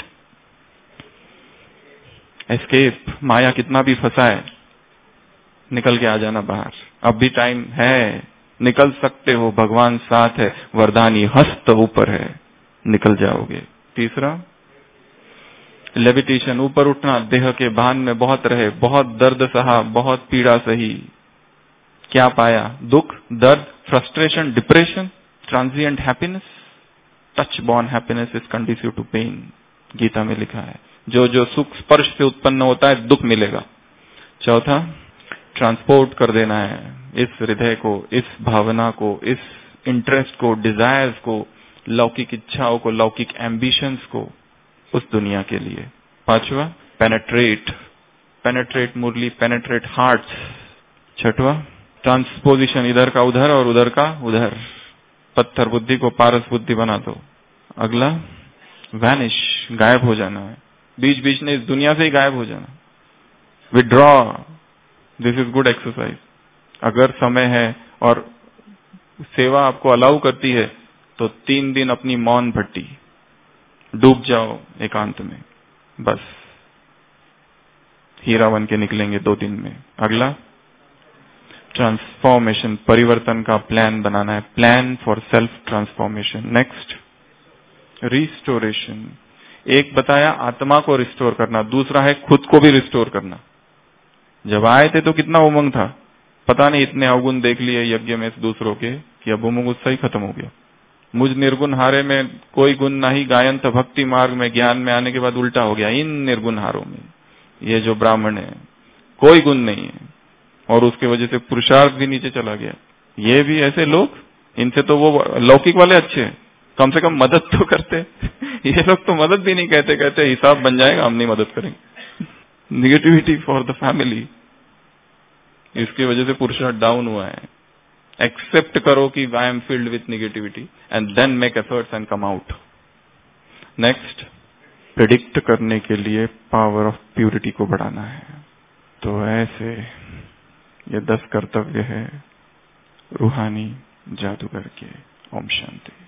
escape. माया कितना भी फंसाए, निकल के आ जाना बाहर, अब भी टाइम है, निकल सकते हो, भगवान साथ है, वरदानी हस्त ऊपर है, निकल जाओगे। तीसरा, लेविटेशन, ऊपर उठना, देह के भान में बहुत रहे, बहुत दर्द सहा, बहुत पीड़ा सही, क्या पाया, दुख, दर्द, frustration, depression, transient happiness. Touch born happiness is conducive to pain, Gita में लिखा है। जो जो सुख स्पर्श से उत्पन्न होता है दुख मिलेगा। चौथा, ट्रांसपोर्ट कर देना है इस हृदय को, इस भावना को, इस इंटरेस्ट को, डिजायर्स को, लौकिक इच्छाओं को, लौकिक एम्बिशंस को, उस दुनिया के लिए। पांचवा, penetrate, penetrate murli, penetrate hearts. छठवा, ट्रांसपोजिशन, इधर का उधर और उधर का उधर, पत्थर बुद्धि को पारस बुद्धि बना दो। अगला, वैनिश, गायब हो जाना है, बीच बीच में इस दुनिया से ही गायब हो जाना। Withdraw, this is good exercise. अगर समय है और सेवा आपको अलाउ करती है तो तीन दिन अपनी मौन भट्टी, डूब जाओ एकांत में, बस हीरा बन के निकलेंगे दो दिन में। अगला, ट्रांसफॉर्मेशन, परिवर्तन का प्लान बनाना है, plan for self transformation. Next, restoration. एक बताया आत्मा को रिस्टोर करना, दूसरा है खुद को भी रिस्टोर करना। जब आए थे तो कितना उमंग था, पता नहीं इतने अवगुण देख लिए यज्ञ में दूसरों के कि अब उमंग उससे ही खत्म हो गया। मुझ निर्गुण हारे में कोई गुण नहीं, गायन तो भक्ति मार्ग में, ज्ञान में आने के बाद उल्टा हो गया। इन निर्गुण हारों में ये जो ब्राह्मण है कोई गुण नहीं है, और उसके वजह से पुरुषार्थ भी नीचे चला गया। ये भी ऐसे लोग, इनसे तो वो लौकिक वाले अच्छे हैं, कम से कम मदद तो करते। ये लोग तो मदद भी नहीं कहते, कहते हिसाब बन जाएगा, हम नहीं मदद करेंगे। निगेटिविटी फॉर द फैमिली, इसकी वजह से पुरुषार्थ डाउन हुआ है। एक्सेप्ट करो कि I am filled with negativity and then make efforts and come out. Next, predict करने के लिए पावर ऑफ प्यूरिटी को बढ़ाना है। तो ऐसे ये दस कर्तव्य है रूहानी जादूगर के। ओम शांति।